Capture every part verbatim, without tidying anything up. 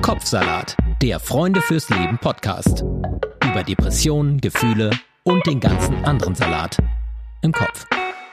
Kopfsalat, der Freunde fürs Leben Podcast. Über Depressionen, Gefühle und den ganzen anderen Salat im Kopf.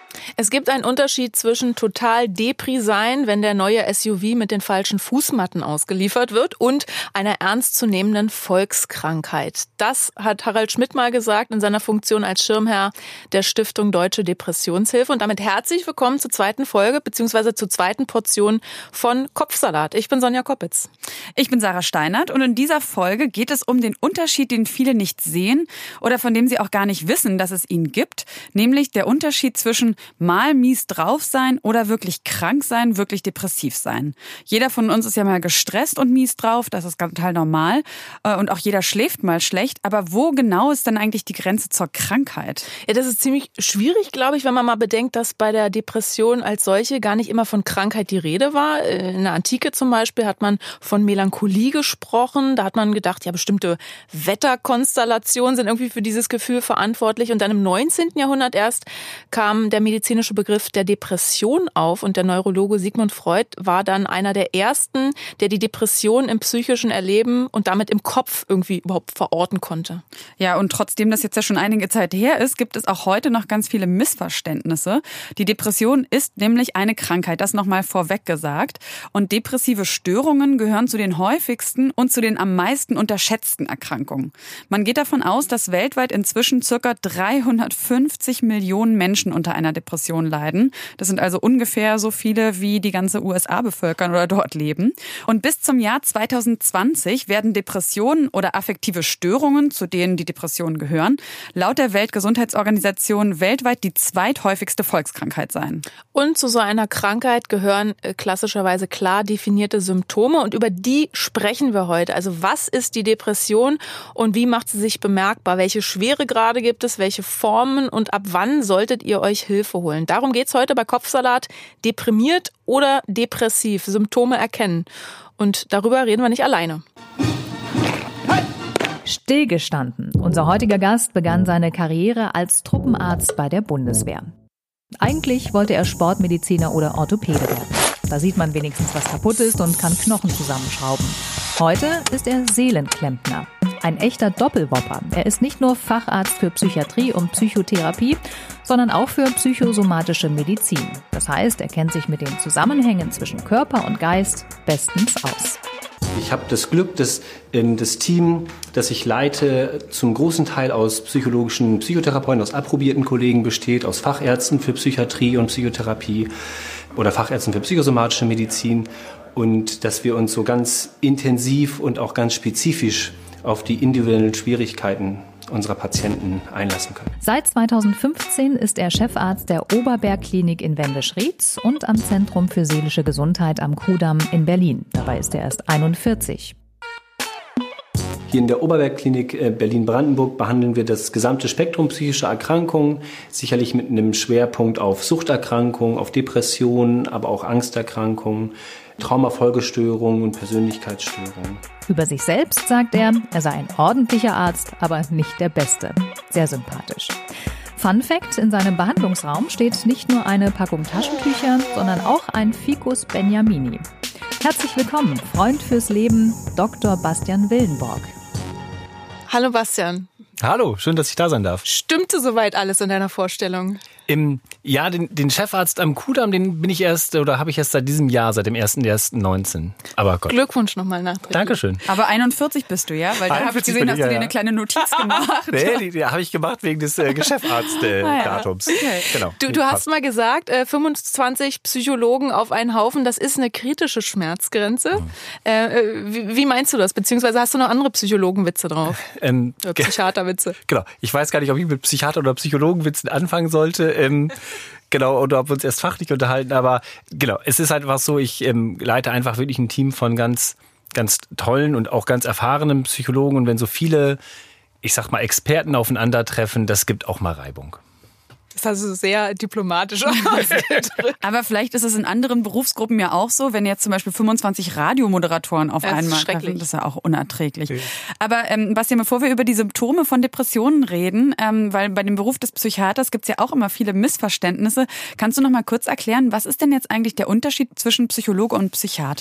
Es gibt einen Unterschied zwischen total Depri sein, wenn der neue S U V mit den falschen Fußmatten ausgeliefert wird, und einer ernstzunehmenden Volkskrankheit. Das hat Harald Schmidt mal gesagt in seiner Funktion als Schirmherr der Stiftung Deutsche Depressionshilfe. Und damit herzlich willkommen zur zweiten Folge bzw. zur zweiten Portion von Kopfsalat. Ich bin Sonja Koppitz. Ich bin Sarah Steinert und in dieser Folge geht es um den Unterschied, den viele nicht sehen oder von dem sie auch gar nicht wissen, dass es ihn gibt, nämlich der Unterschied zwischen mal mies drauf sein oder wirklich krank sein, wirklich depressiv sein. Jeder von uns ist ja mal gestresst und mies drauf, das ist ganz total normal. Und auch jeder schläft mal schlecht. Aber wo genau ist denn eigentlich die Grenze zur Krankheit? Ja, das ist ziemlich schwierig, glaube ich, wenn man mal bedenkt, dass bei der Depression als solche gar nicht immer von Krankheit die Rede war. In der Antike zum Beispiel hat man von Melancholie gesprochen. Da hat man gedacht, ja, bestimmte Wetterkonstellationen sind irgendwie für dieses Gefühl verantwortlich. Und dann im neunzehnten Jahrhundert erst kam der medizinische Begriff der Depression auf und der Neurologe Sigmund Freud war dann einer der ersten, der die Depression im psychischen Erleben und damit im Kopf irgendwie überhaupt verorten konnte. Ja, und trotzdem das jetzt ja schon einige Zeit her ist, gibt es auch heute noch ganz viele Missverständnisse. Die Depression ist nämlich eine Krankheit, das nochmal vorweg gesagt. Und depressive Störungen gehören zu den häufigsten und zu den am meisten unterschätzten Erkrankungen. Man geht davon aus, dass weltweit inzwischen ca. dreihundertfünfzig Millionen Menschen unter einer Depression leiden. Das sind also ungefähr so viele, wie die ganze U S A bevölkern oder dort leben. Und bis zum Jahr zweitausendzwanzig werden Depressionen oder affektive Störungen, zu denen die Depressionen gehören, laut der Weltgesundheitsorganisation weltweit die zweithäufigste Volkskrankheit sein. Und zu so einer Krankheit gehören klassischerweise klar definierte Symptome und über die sprechen wir heute. Also was ist die Depression und wie macht sie sich bemerkbar? Welche Schweregrade gibt es? Welche Formen und ab wann solltet ihr euch Hilfe holen? Darum geht's heute bei Kopfsalat. Deprimiert oder depressiv, Symptome erkennen. Und darüber reden wir nicht alleine. Stillgestanden. Unser heutiger Gast begann seine Karriere als Truppenarzt bei der Bundeswehr. Eigentlich wollte er Sportmediziner oder Orthopäde werden. Da sieht man wenigstens, was kaputt ist und kann Knochen zusammenschrauben. Heute ist er Seelenklempner. Ein echter Doppelwopper. Er ist nicht nur Facharzt für Psychiatrie und Psychotherapie, sondern auch für psychosomatische Medizin. Das heißt, er kennt sich mit den Zusammenhängen zwischen Körper und Geist bestens aus. Ich habe das Glück, dass ähm, das Team, das ich leite, zum großen Teil aus psychologischen Psychotherapeuten, aus approbierten Kollegen besteht, aus Fachärzten für Psychiatrie und Psychotherapie oder Fachärzten für psychosomatische Medizin, und dass wir uns so ganz intensiv und auch ganz spezifisch auf die individuellen Schwierigkeiten unserer Patienten einlassen können. Seit zweitausendfünfzehn ist er Chefarzt der Oberberg-Klinik in Wendisch-Rietz und am Zentrum für seelische Gesundheit am Kudamm in Berlin. Dabei ist er erst einundvierzig. Hier in der Oberberg-Klinik Berlin-Brandenburg behandeln wir das gesamte Spektrum psychischer Erkrankungen, sicherlich mit einem Schwerpunkt auf Suchterkrankungen, auf Depressionen, aber auch Angsterkrankungen, Traumafolgestörungen und Persönlichkeitsstörungen. Über sich selbst sagt er, er sei ein ordentlicher Arzt, aber nicht der Beste. Sehr sympathisch. Fun Fact: In seinem Behandlungsraum steht nicht nur eine Packung Taschentücher, sondern auch ein Ficus Beniamini. Herzlich willkommen, Freund fürs Leben, Doktor Bastian Wildenborg. Hallo Bastian. Hallo, schön, dass ich da sein darf. Stimmte soweit alles in deiner Vorstellung? Im, ja, den, den Chefarzt am Kudamm, den bin ich erst, oder habe ich erst seit diesem Jahr, seit dem ersten ersten neunzehn. Aber Gott. Glückwunsch nochmal nachträglich. Dankeschön. Aber einundvierzig bist du, ja? Weil da habe ich gesehen, ich, hast ja, du dir ja. eine kleine Notiz gemacht. Nee, die, die habe ich gemacht wegen des äh, Chefarzt-Datums. Ah, ja. Okay. Genau. Du, du hast mal gesagt, äh, fünfundzwanzig Psychologen auf einen Haufen, das ist eine kritische Schmerzgrenze. Mhm. Äh, wie, wie meinst du das? Beziehungsweise hast du noch andere Psychologenwitze drauf? Ähm, Oder Psychiaterwitze? Genau. Ich weiß gar nicht, ob ich mit Psychiater- oder Psychologenwitzen anfangen sollte. Ähm, Genau, oder ob wir uns erst fachlich unterhalten, aber genau, es ist halt einfach so, ich ähm, leite einfach wirklich ein Team von ganz, ganz tollen und auch ganz erfahrenen Psychologen, und wenn so viele, ich sag mal, Experten aufeinandertreffen, das gibt auch mal Reibung. Das ist also sehr diplomatisch ausgedrückt. Aber vielleicht ist es in anderen Berufsgruppen ja auch so, wenn jetzt zum Beispiel fünfundzwanzig Radiomoderatoren auf das einmal ist schrecklich. treffen, das ist ja auch unerträglich. Okay. Aber ähm, Bastian, bevor wir über die Symptome von Depressionen reden, ähm, weil bei dem Beruf des Psychiaters gibt's ja auch immer viele Missverständnisse, kannst du noch mal kurz erklären, was ist denn jetzt eigentlich der Unterschied zwischen Psychologe und Psychiater?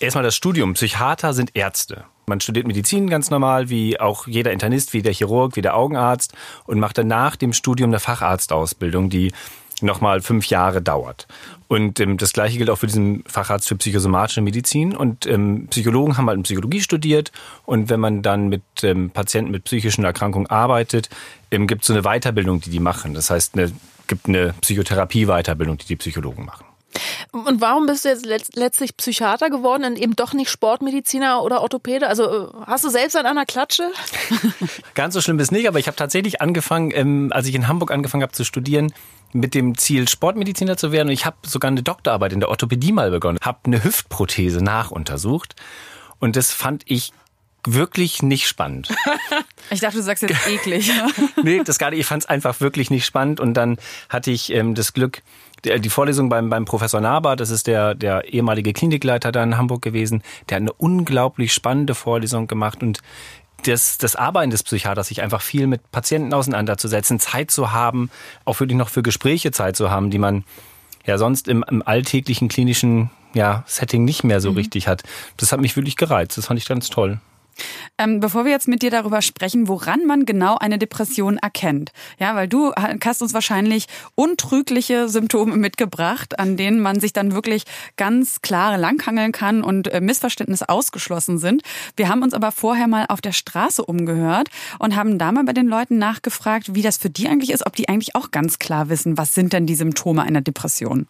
Erstmal das Studium. Psychiater sind Ärzte. Man studiert Medizin ganz normal, wie auch jeder Internist, wie der Chirurg, wie der Augenarzt und macht dann nach dem Studium eine Facharztausbildung, die nochmal fünf Jahre dauert. Und ähm, das Gleiche gilt auch für diesen Facharzt für psychosomatische Medizin. Und ähm, Psychologen haben halt in Psychologie studiert. Und wenn man dann mit ähm, Patienten mit psychischen Erkrankungen arbeitet, ähm, gibt es so eine Weiterbildung, die die machen. Das heißt, es gibt eine Psychotherapie-Weiterbildung, die die Psychologen machen. Und warum bist du jetzt letztlich Psychiater geworden und eben doch nicht Sportmediziner oder Orthopäde? Also hast du selbst an einer Klatsche? Ganz so schlimm ist nicht, aber ich habe tatsächlich angefangen, ähm, als ich in Hamburg angefangen habe zu studieren, mit dem Ziel, Sportmediziner zu werden. Und ich habe sogar eine Doktorarbeit in der Orthopädie mal begonnen. Habe eine Hüftprothese nachuntersucht. Und das fand ich wirklich nicht spannend. Ich dachte, du sagst jetzt eklig. Nee, das gar nicht. Ich fand es einfach wirklich nicht spannend. Und dann hatte ich ähm, das Glück, die Vorlesung beim, beim Professor Naber, das ist der, der ehemalige Klinikleiter da in Hamburg gewesen, der hat eine unglaublich spannende Vorlesung gemacht und das, das Arbeiten des Psychiaters, sich einfach viel mit Patienten auseinanderzusetzen, Zeit zu haben, auch wirklich noch für Gespräche Zeit zu haben, die man ja sonst im, im alltäglichen klinischen ja, Setting nicht mehr so mhm. richtig hat. Das hat mich wirklich gereizt, das fand ich ganz toll. Ähm, bevor wir jetzt mit dir darüber sprechen, woran man genau eine Depression erkennt. Ja, weil du hast uns wahrscheinlich untrügliche Symptome mitgebracht, an denen man sich dann wirklich ganz klar langhangeln kann und äh, Missverständnisse ausgeschlossen sind. Wir haben uns aber vorher mal auf der Straße umgehört und haben da mal bei den Leuten nachgefragt, wie das für die eigentlich ist, ob die eigentlich auch ganz klar wissen, was sind denn die Symptome einer Depression?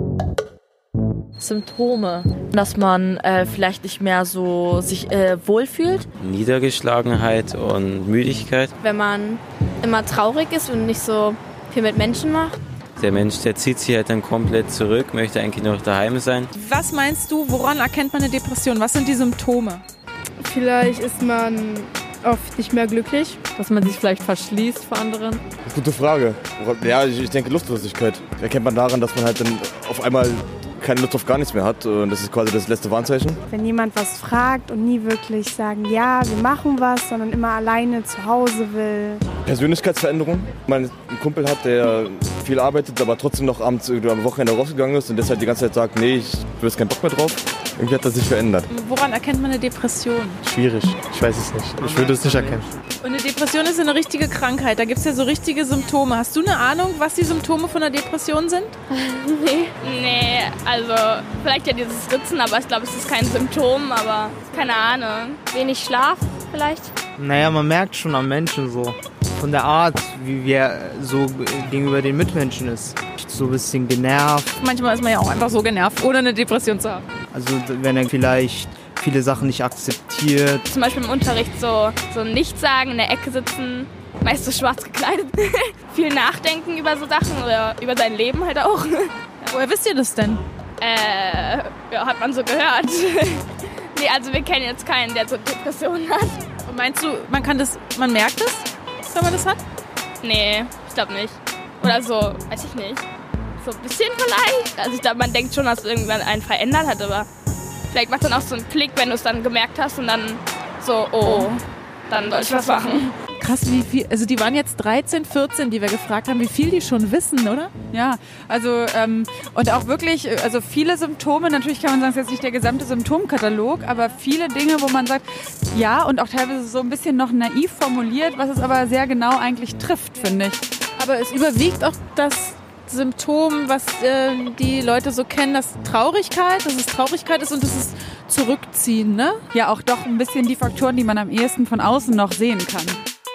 Symptome, dass man äh, vielleicht nicht mehr so sich äh, wohlfühlt. Niedergeschlagenheit und Müdigkeit. Wenn man immer traurig ist und nicht so viel mit Menschen macht. Der Mensch, der zieht sich halt dann komplett zurück, möchte eigentlich nur daheim sein. Was meinst du, woran erkennt man eine Depression? Was sind die Symptome? Vielleicht ist man oft nicht mehr glücklich. Dass man sich vielleicht verschließt vor anderen. Gute Frage. Ja, ich denke Lustlosigkeit. Erkennt man daran, dass man halt dann auf einmal keine Lust auf gar nichts mehr hat. Und das ist quasi das letzte Warnzeichen. Wenn jemand was fragt und nie wirklich sagen, ja, wir machen was, sondern immer alleine zu Hause will. Persönlichkeitsveränderung. Man einen Kumpel hat, der viel arbeitet, aber trotzdem noch abends oder am Wochenende rausgegangen ist und deshalb die ganze Zeit sagt, nee, ich habe jetzt keinen Bock mehr drauf. Irgendwie hat das sich verändert. Woran erkennt man eine Depression? Schwierig. Ich weiß es nicht. Ich würde es nicht erkennen. Und eine Depression ist eine richtige Krankheit. Da gibt es ja so richtige Symptome. Hast du eine Ahnung, was die Symptome von einer Depression sind? Nee. Nee, also vielleicht ja dieses Ritzen, aber ich glaube, es ist kein Symptom, aber keine Ahnung. Wenig Schlaf vielleicht? Naja, man merkt schon am Menschen so. Von der Art, wie er so gegenüber den Mitmenschen ist. So ein bisschen genervt. Manchmal ist man ja auch einfach so genervt, ohne eine Depression zu haben. Also wenn er vielleicht viele Sachen nicht akzeptiert. Zum Beispiel im Unterricht so, so nichts sagen, in der Ecke sitzen, meist so schwarz gekleidet. Viel nachdenken über so Sachen oder über sein Leben halt auch. Ja. Woher wisst ihr das denn? Äh, ja, hat man so gehört. Nee, also wir kennen jetzt keinen, der so Depressionen hat. Und meinst du, man kann das, man merkt es, wenn man das hat? Nee, ich glaube nicht. Oder so, weiß ich nicht. So ein bisschen vielleicht. Also ich glaube, man denkt schon, dass es irgendwann einen verändert hat, aber vielleicht macht dann auch so einen Klick, wenn du es dann gemerkt hast und dann so, oh, dann soll ich was machen. Krass, wie viel, also die waren jetzt dreizehn, vierzehn, die wir gefragt haben, wie viel die schon wissen, oder? Ja, also ähm, und auch wirklich, also viele Symptome, natürlich kann man sagen, es ist jetzt nicht der gesamte Symptomkatalog, aber viele Dinge, wo man sagt, ja, und auch teilweise so ein bisschen noch naiv formuliert, was es aber sehr genau eigentlich trifft, finde ich. Aber es überwiegt auch das Symptom, was äh, die Leute so kennen, das Traurigkeit, dass es Traurigkeit ist und das ist Zurückziehen, ne? Ja, auch doch ein bisschen die Faktoren, die man am ehesten von außen noch sehen kann.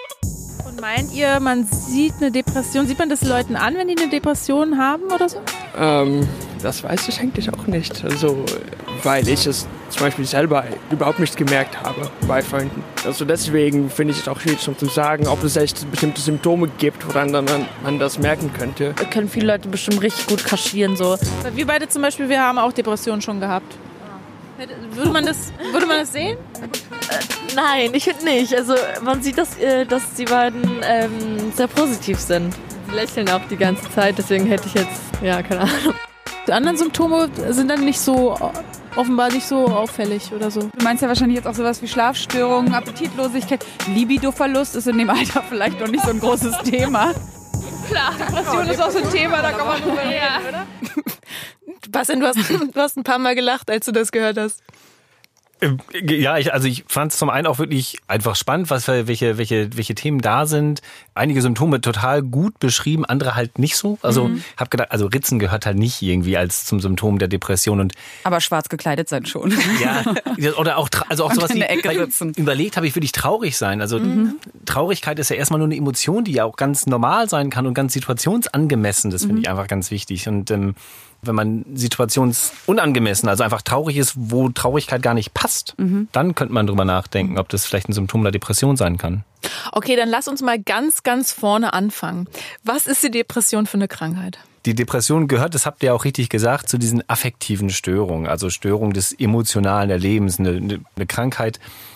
Und meint ihr, man sieht eine Depression, sieht man das Leuten an, wenn die eine Depression haben oder so? Ähm, das weiß ich eigentlich auch nicht. Also, weil ich es zum Beispiel selber überhaupt nicht gemerkt habe bei Freunden. Also deswegen finde ich es auch schwierig zu sagen, ob es echt bestimmte Symptome gibt, woran dann man das merken könnte. Da können viele Leute bestimmt richtig gut kaschieren. So. Wir beide zum Beispiel, wir haben auch Depressionen schon gehabt. Würde man das, würde man das sehen? Äh, nein, ich finde nicht. Also man sieht, dass, äh, dass die beiden ähm, sehr positiv sind. Sie lächeln auch die ganze Zeit, deswegen hätte ich jetzt, ja, keine Ahnung. Die anderen Symptome sind dann nicht so, offenbar nicht so auffällig oder so. Du meinst ja wahrscheinlich jetzt auch sowas wie Schlafstörungen, Appetitlosigkeit, Libidoverlust ist in dem Alter vielleicht noch nicht so ein großes Thema. Klar, Depression ist auch so ein Thema, da kann man drüber reden, oder? Bastian, du hast, du hast ein paar Mal gelacht, als du das gehört hast. Ja, ich, also ich fand es zum einen auch wirklich einfach spannend, was für, welche, welche, welche Themen da sind. Einige Symptome total gut beschrieben, andere halt nicht so. Also mhm. habe gedacht, also Ritzen gehört halt nicht irgendwie als zum Symptom der Depression. Und aber schwarz gekleidet sein schon. Ja, oder auch, also auch und sowas in wie, der Ecke sitzen. Überlegt habe ich wirklich traurig sein. Also mhm. Traurigkeit ist ja erstmal nur eine Emotion, die ja auch ganz normal sein kann und ganz situationsangemessen. Das finde mhm. ich einfach ganz wichtig. Und ähm, wenn man situationsunangemessen, also einfach traurig ist, wo Traurigkeit gar nicht passt, mhm. dann könnte man drüber nachdenken, ob das vielleicht ein Symptom der Depression sein kann. Okay, dann lass uns mal ganz, ganz vorne anfangen. Was ist die Depression für eine Krankheit? Die Depression gehört, das habt ihr auch richtig gesagt, zu diesen affektiven Störungen, also Störungen des emotionalen Erlebens, eine, eine, eine Krankheit,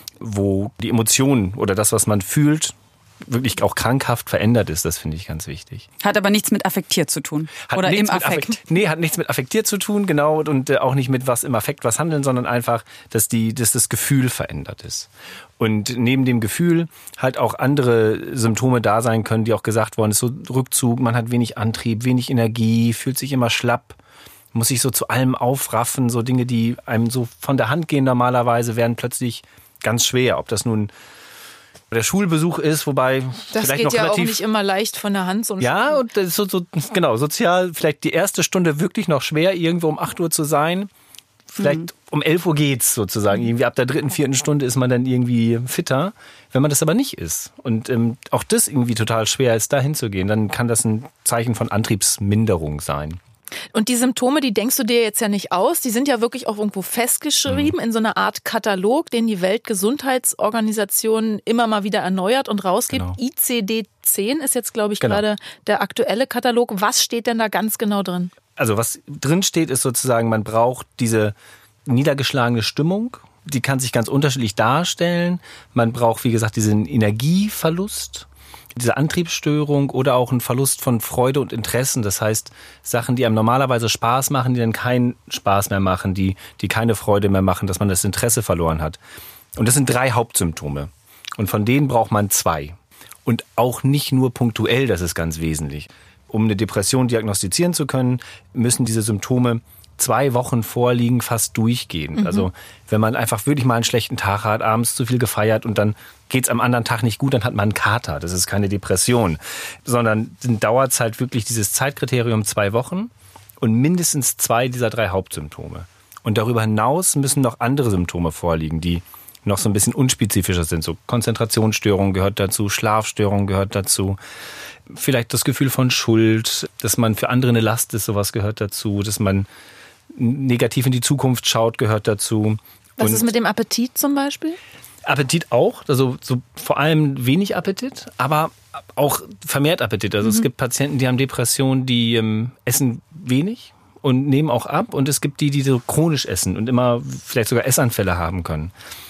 wo die Emotionen oder das, was man fühlt, wirklich auch krankhaft verändert ist, das finde ich ganz wichtig. Hat aber nichts mit affektiert zu tun. Hat oder im Affekt. Affekt. Nee, hat nichts mit affektiert zu tun, genau, und äh, auch nicht mit was im Affekt was handeln, sondern einfach, dass die, dass das Gefühl verändert ist. Und neben dem Gefühl halt auch andere Symptome da sein können, die auch gesagt worden ist, so Rückzug, man hat wenig Antrieb, wenig Energie, fühlt sich immer schlapp, muss sich so zu allem aufraffen, so Dinge, die einem so von der Hand gehen normalerweise, werden plötzlich ganz schwer. Ob das nun der Schulbesuch ist, wobei das vielleicht geht noch ja relativ, auch nicht immer leicht von der Hand. So ja, und das ist so, so, genau, sozial vielleicht die erste Stunde wirklich noch schwer, irgendwo um acht Uhr zu sein. Vielleicht mhm. um elf Uhr geht's sozusagen. Irgendwie ab der dritten, vierten Stunde ist man dann irgendwie fitter. Wenn man das aber nicht ist und ähm, auch das irgendwie total schwer ist, da hinzugehen, dann kann das ein Zeichen von Antriebsminderung sein. Und die Symptome, die denkst du dir jetzt ja nicht aus, die sind ja wirklich auch irgendwo festgeschrieben mhm. in so einer Art Katalog, den die Weltgesundheitsorganisation immer mal wieder erneuert und rausgibt. Genau. I C D zehn ist jetzt, glaube ich, genau. gerade der aktuelle Katalog. Was steht denn da ganz genau drin? Also was drin steht, ist sozusagen, man braucht diese niedergeschlagene Stimmung. Die kann sich ganz unterschiedlich darstellen. Man braucht, wie gesagt, diesen Energieverlust, diese Antriebsstörung oder auch einen Verlust von Freude und Interessen. Das heißt, Sachen, die einem normalerweise Spaß machen, die dann keinen Spaß mehr machen, die, die keine Freude mehr machen, dass man das Interesse verloren hat. Und das sind drei Hauptsymptome. Und von denen braucht man zwei. Und auch nicht nur punktuell, das ist ganz wesentlich. Um eine Depression diagnostizieren zu können, müssen diese Symptome zwei Wochen vorliegen, fast durchgehend. Mhm. Also wenn man einfach wirklich mal einen schlechten Tag hat, abends zu viel gefeiert und dann geht's am anderen Tag nicht gut, dann hat man einen Kater. Das ist keine Depression, sondern dann dauert es halt wirklich dieses Zeitkriterium zwei Wochen und mindestens zwei dieser drei Hauptsymptome. Und darüber hinaus müssen noch andere Symptome vorliegen, die noch so ein bisschen unspezifischer sind. So Konzentrationsstörungen gehört dazu, Schlafstörungen gehört dazu. Vielleicht das Gefühl von Schuld, dass man für andere eine Last ist, sowas gehört dazu. Dass man negativ in die Zukunft schaut, gehört dazu. Was Und ist mit dem Appetit zum Beispiel? Appetit auch, also so vor allem wenig Appetit, aber auch vermehrt Appetit. Also mhm. es gibt Patienten, die haben Depressionen, die ähm, essen wenig und nehmen auch ab. Und es gibt die, die so chronisch essen und immer vielleicht sogar Essanfälle haben können.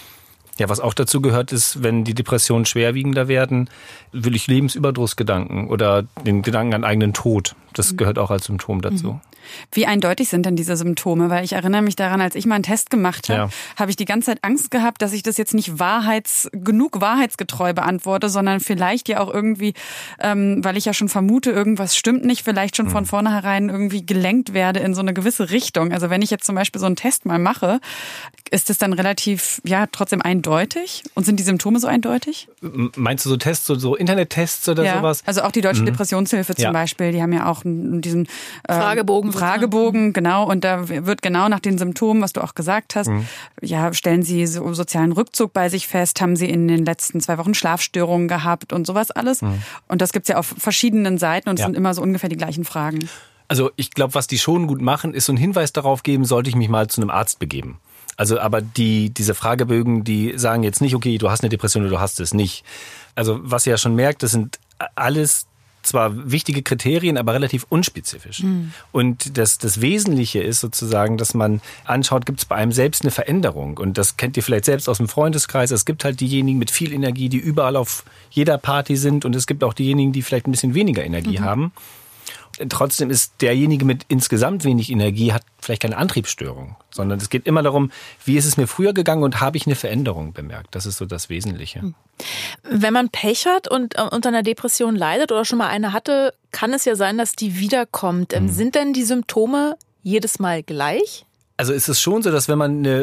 Ja, was auch dazu gehört, ist, wenn die Depressionen schwerwiegender werden, will ich Lebensüberdrussgedanken oder den Gedanken an eigenen Tod. Das gehört auch als Symptom dazu. Mhm. Wie eindeutig sind denn diese Symptome? Weil ich erinnere mich daran, als ich mal einen Test gemacht habe, ja. habe ich die ganze Zeit Angst gehabt, dass ich das jetzt nicht wahrheits genug wahrheitsgetreu beantworte, sondern vielleicht ja auch irgendwie, ähm, weil ich ja schon vermute, irgendwas stimmt nicht, vielleicht schon mhm. von vornherein irgendwie gelenkt werde in so eine gewisse Richtung. Also wenn ich jetzt zum Beispiel so einen Test mal mache, ist das dann relativ, ja, trotzdem eindeutig? Und sind die Symptome so eindeutig? Meinst du so Tests, so, so Internettests oder ja. sowas? Also auch die Deutsche mhm. Depressionshilfe zum ja. Beispiel, die haben ja auch diesen äh, Fragebogen. Fragebogen, genau. Und da wird genau nach den Symptomen, was du auch gesagt hast, mhm. ja, stellen Sie so sozialen Rückzug bei sich fest, haben Sie in den letzten zwei Wochen Schlafstörungen gehabt und sowas alles. Mhm. Und das gibt's ja auf verschiedenen Seiten und es ja. sind immer so ungefähr die gleichen Fragen. Also ich glaube, was die schon gut machen, ist so einen Hinweis darauf geben, sollte ich mich mal zu einem Arzt begeben. Also aber die diese Fragebögen, die sagen jetzt nicht, okay, du hast eine Depression oder du hast es nicht. Also was ihr ja schon merkt, das sind alles zwar wichtige Kriterien, aber relativ unspezifisch. Mhm. Und das, das Wesentliche ist sozusagen, dass man anschaut, gibt es bei einem selbst eine Veränderung? Und das kennt ihr vielleicht selbst aus dem Freundeskreis. Es gibt halt diejenigen mit viel Energie, die überall auf jeder Party sind. Und es gibt auch diejenigen, die vielleicht ein bisschen weniger Energie mhm. haben. Trotzdem ist derjenige mit insgesamt wenig Energie, hat vielleicht keine Antriebsstörung, sondern es geht immer darum, wie ist es mir früher gegangen und habe ich eine Veränderung bemerkt? Das ist so das Wesentliche. Wenn man Pech hat und unter einer Depression leidet oder schon mal eine hatte, kann es ja sein, dass die wiederkommt. Mhm. Sind denn die Symptome jedes Mal gleich? Also ist es schon so, dass wenn man eine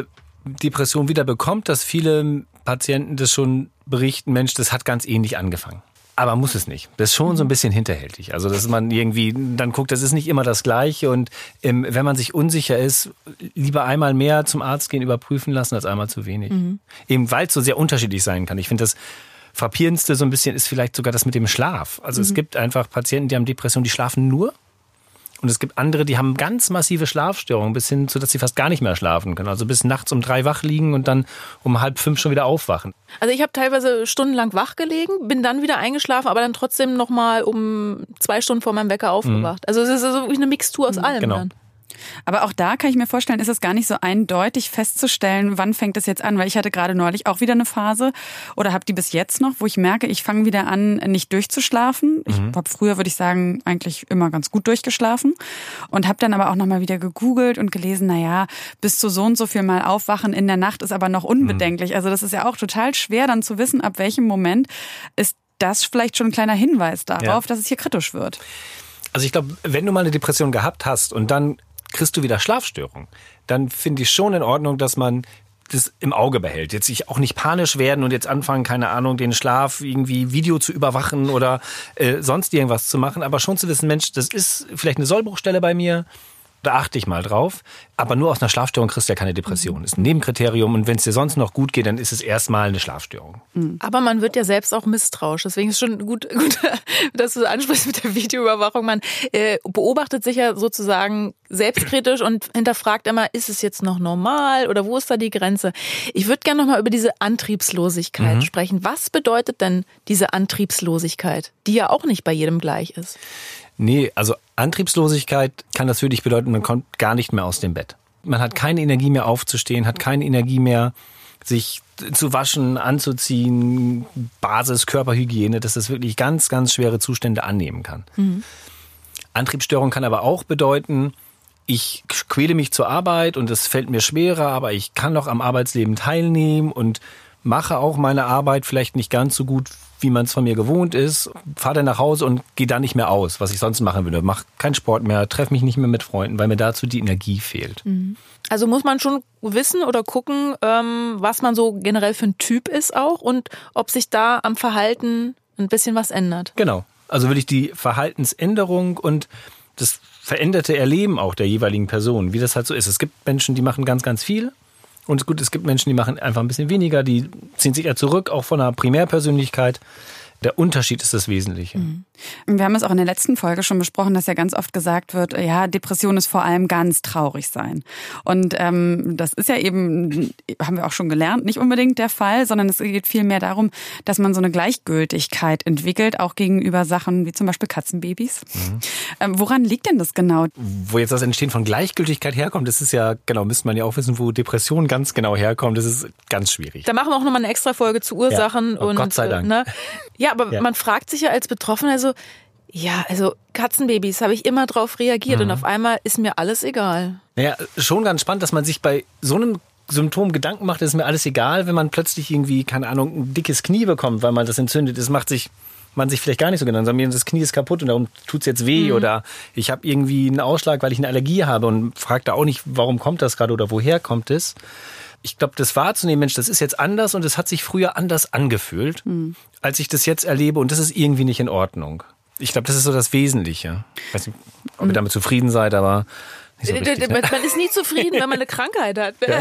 Depression wieder bekommt, dass viele Patienten das schon berichten, Mensch, das hat ganz ähnlich angefangen. Aber muss es nicht. Das ist schon so ein bisschen hinterhältig. Also, dass man irgendwie dann guckt, das ist nicht immer das Gleiche. Und ähm, wenn man sich unsicher ist, lieber einmal mehr zum Arzt gehen, überprüfen lassen, als einmal zu wenig. Mhm. Eben weil es so sehr unterschiedlich sein kann. Ich finde, das Frappierendste so ein bisschen ist vielleicht sogar das mit dem Schlaf. Also mhm. es gibt einfach Patienten, die haben Depressionen, die schlafen nur. Und es gibt andere, die haben ganz massive Schlafstörungen, bis hin zu, dass sie fast gar nicht mehr schlafen können. Also bis nachts um drei wach liegen und dann um halb fünf schon wieder aufwachen. Also ich habe teilweise stundenlang wach gelegen, bin dann wieder eingeschlafen, aber dann trotzdem nochmal um zwei Stunden vor meinem Wecker aufgewacht. Mhm. Also es ist so eine Mixtur aus allem genau. dann. Aber auch da kann ich mir vorstellen, ist es gar nicht so eindeutig festzustellen, wann fängt es jetzt an. Weil ich hatte gerade neulich auch wieder eine Phase oder habe die bis jetzt noch, wo ich merke, ich fange wieder an, nicht durchzuschlafen. Ich habe früher, würde ich sagen, eigentlich immer ganz gut durchgeschlafen und habe dann aber auch nochmal wieder gegoogelt und gelesen, naja, bis zu so und so viel Mal aufwachen in der Nacht ist aber noch unbedenklich. Mhm. Also das ist ja auch total schwer dann zu wissen, ab welchem Moment ist das vielleicht schon ein kleiner Hinweis darauf, ja. dass es hier kritisch wird. Also ich glaube, wenn du mal eine Depression gehabt hast und dann kriegst du wieder Schlafstörungen, dann finde ich schon in Ordnung, dass man das im Auge behält. Jetzt sich auch nicht panisch werden und jetzt anfangen, keine Ahnung, den Schlaf irgendwie Video zu überwachen oder äh, sonst irgendwas zu machen, aber schon zu wissen, Mensch, das ist vielleicht eine Sollbruchstelle bei mir, da achte ich mal drauf. Aber nur aus einer Schlafstörung kriegst du ja keine Depression. Das ist ein Nebenkriterium und wenn es dir sonst noch gut geht, dann ist es erstmal eine Schlafstörung. Aber man wird ja selbst auch misstrauisch. Deswegen ist es schon gut, gut, dass du ansprichst mit der Videoüberwachung. Man äh, beobachtet sich ja sozusagen selbstkritisch und hinterfragt immer, ist es jetzt noch normal oder wo ist da die Grenze? Ich würde gerne noch mal über diese Antriebslosigkeit mhm. sprechen. Was bedeutet denn diese Antriebslosigkeit, die ja auch nicht bei jedem gleich ist? Nee, also Antriebslosigkeit kann das wirklich bedeuten, man kommt gar nicht mehr aus dem Bett. Man hat keine Energie mehr aufzustehen, hat keine Energie mehr, sich zu waschen, anzuziehen, Basis, Körperhygiene, dass das wirklich ganz, ganz schwere Zustände annehmen kann. Mhm. Antriebsstörung kann aber auch bedeuten, ich quäle mich zur Arbeit und es fällt mir schwerer, aber ich kann noch am Arbeitsleben teilnehmen und mache auch meine Arbeit vielleicht nicht ganz so gut, wie man es von mir gewohnt ist, fahre dann nach Hause und gehe dann nicht mehr aus, was ich sonst machen würde. Mache keinen Sport mehr, treffe mich nicht mehr mit Freunden, weil mir dazu die Energie fehlt. Also muss man schon wissen oder gucken, was man so generell für ein Typ ist auch und ob sich da am Verhalten ein bisschen was ändert. Genau. Also wirklich die Verhaltensänderung und das veränderte Erleben auch der jeweiligen Person, wie das halt so ist. Es gibt Menschen, die machen ganz, ganz viel. Und gut, es gibt Menschen, die machen einfach ein bisschen weniger, die ziehen sich eher zurück, auch von einer Primärpersönlichkeit. Der Unterschied ist das Wesentliche. Mhm. Wir haben es auch in der letzten Folge schon besprochen, dass ja ganz oft gesagt wird, ja, Depression ist vor allem ganz traurig sein. Und ähm, das ist ja eben, haben wir auch schon gelernt, nicht unbedingt der Fall, sondern es geht vielmehr darum, dass man so eine Gleichgültigkeit entwickelt, auch gegenüber Sachen wie zum Beispiel Katzenbabys. Mhm. Ähm, woran liegt denn das genau? Wo jetzt das Entstehen von Gleichgültigkeit herkommt, das ist ja, genau, müsste man ja auch wissen, wo Depression ganz genau herkommt. Das ist ganz schwierig. Da machen wir auch nochmal eine extra Folge zu Ursachen. Ja. Oh, und Gott sei Dank. Ne? Ja, aber ja. man fragt sich ja als Betroffener, also, ja, also Katzenbabys, habe ich immer drauf reagiert mhm. und auf einmal ist mir alles egal. Naja, schon ganz spannend, dass man sich bei so einem Symptom Gedanken macht, ist mir alles egal, wenn man plötzlich irgendwie, keine Ahnung, ein dickes Knie bekommt, weil man das entzündet ist, macht sich man sich vielleicht gar nicht so Gedanken, sondern das Knie ist kaputt und darum tut's jetzt weh mhm. oder ich habe irgendwie einen Ausschlag, weil ich eine Allergie habe und fragt da auch nicht, warum kommt das gerade oder woher kommt es. Ich glaube, das wahrzunehmen, Mensch, das ist jetzt anders und es hat sich früher anders angefühlt, mhm. als ich das jetzt erlebe und das ist irgendwie nicht in Ordnung. Ich glaube, das ist so das Wesentliche. Ich weiß nicht, ob ihr mhm. damit zufrieden seid, aber nicht so richtig, man, ne? man ist nie zufrieden, wenn man eine Krankheit hat. Ja.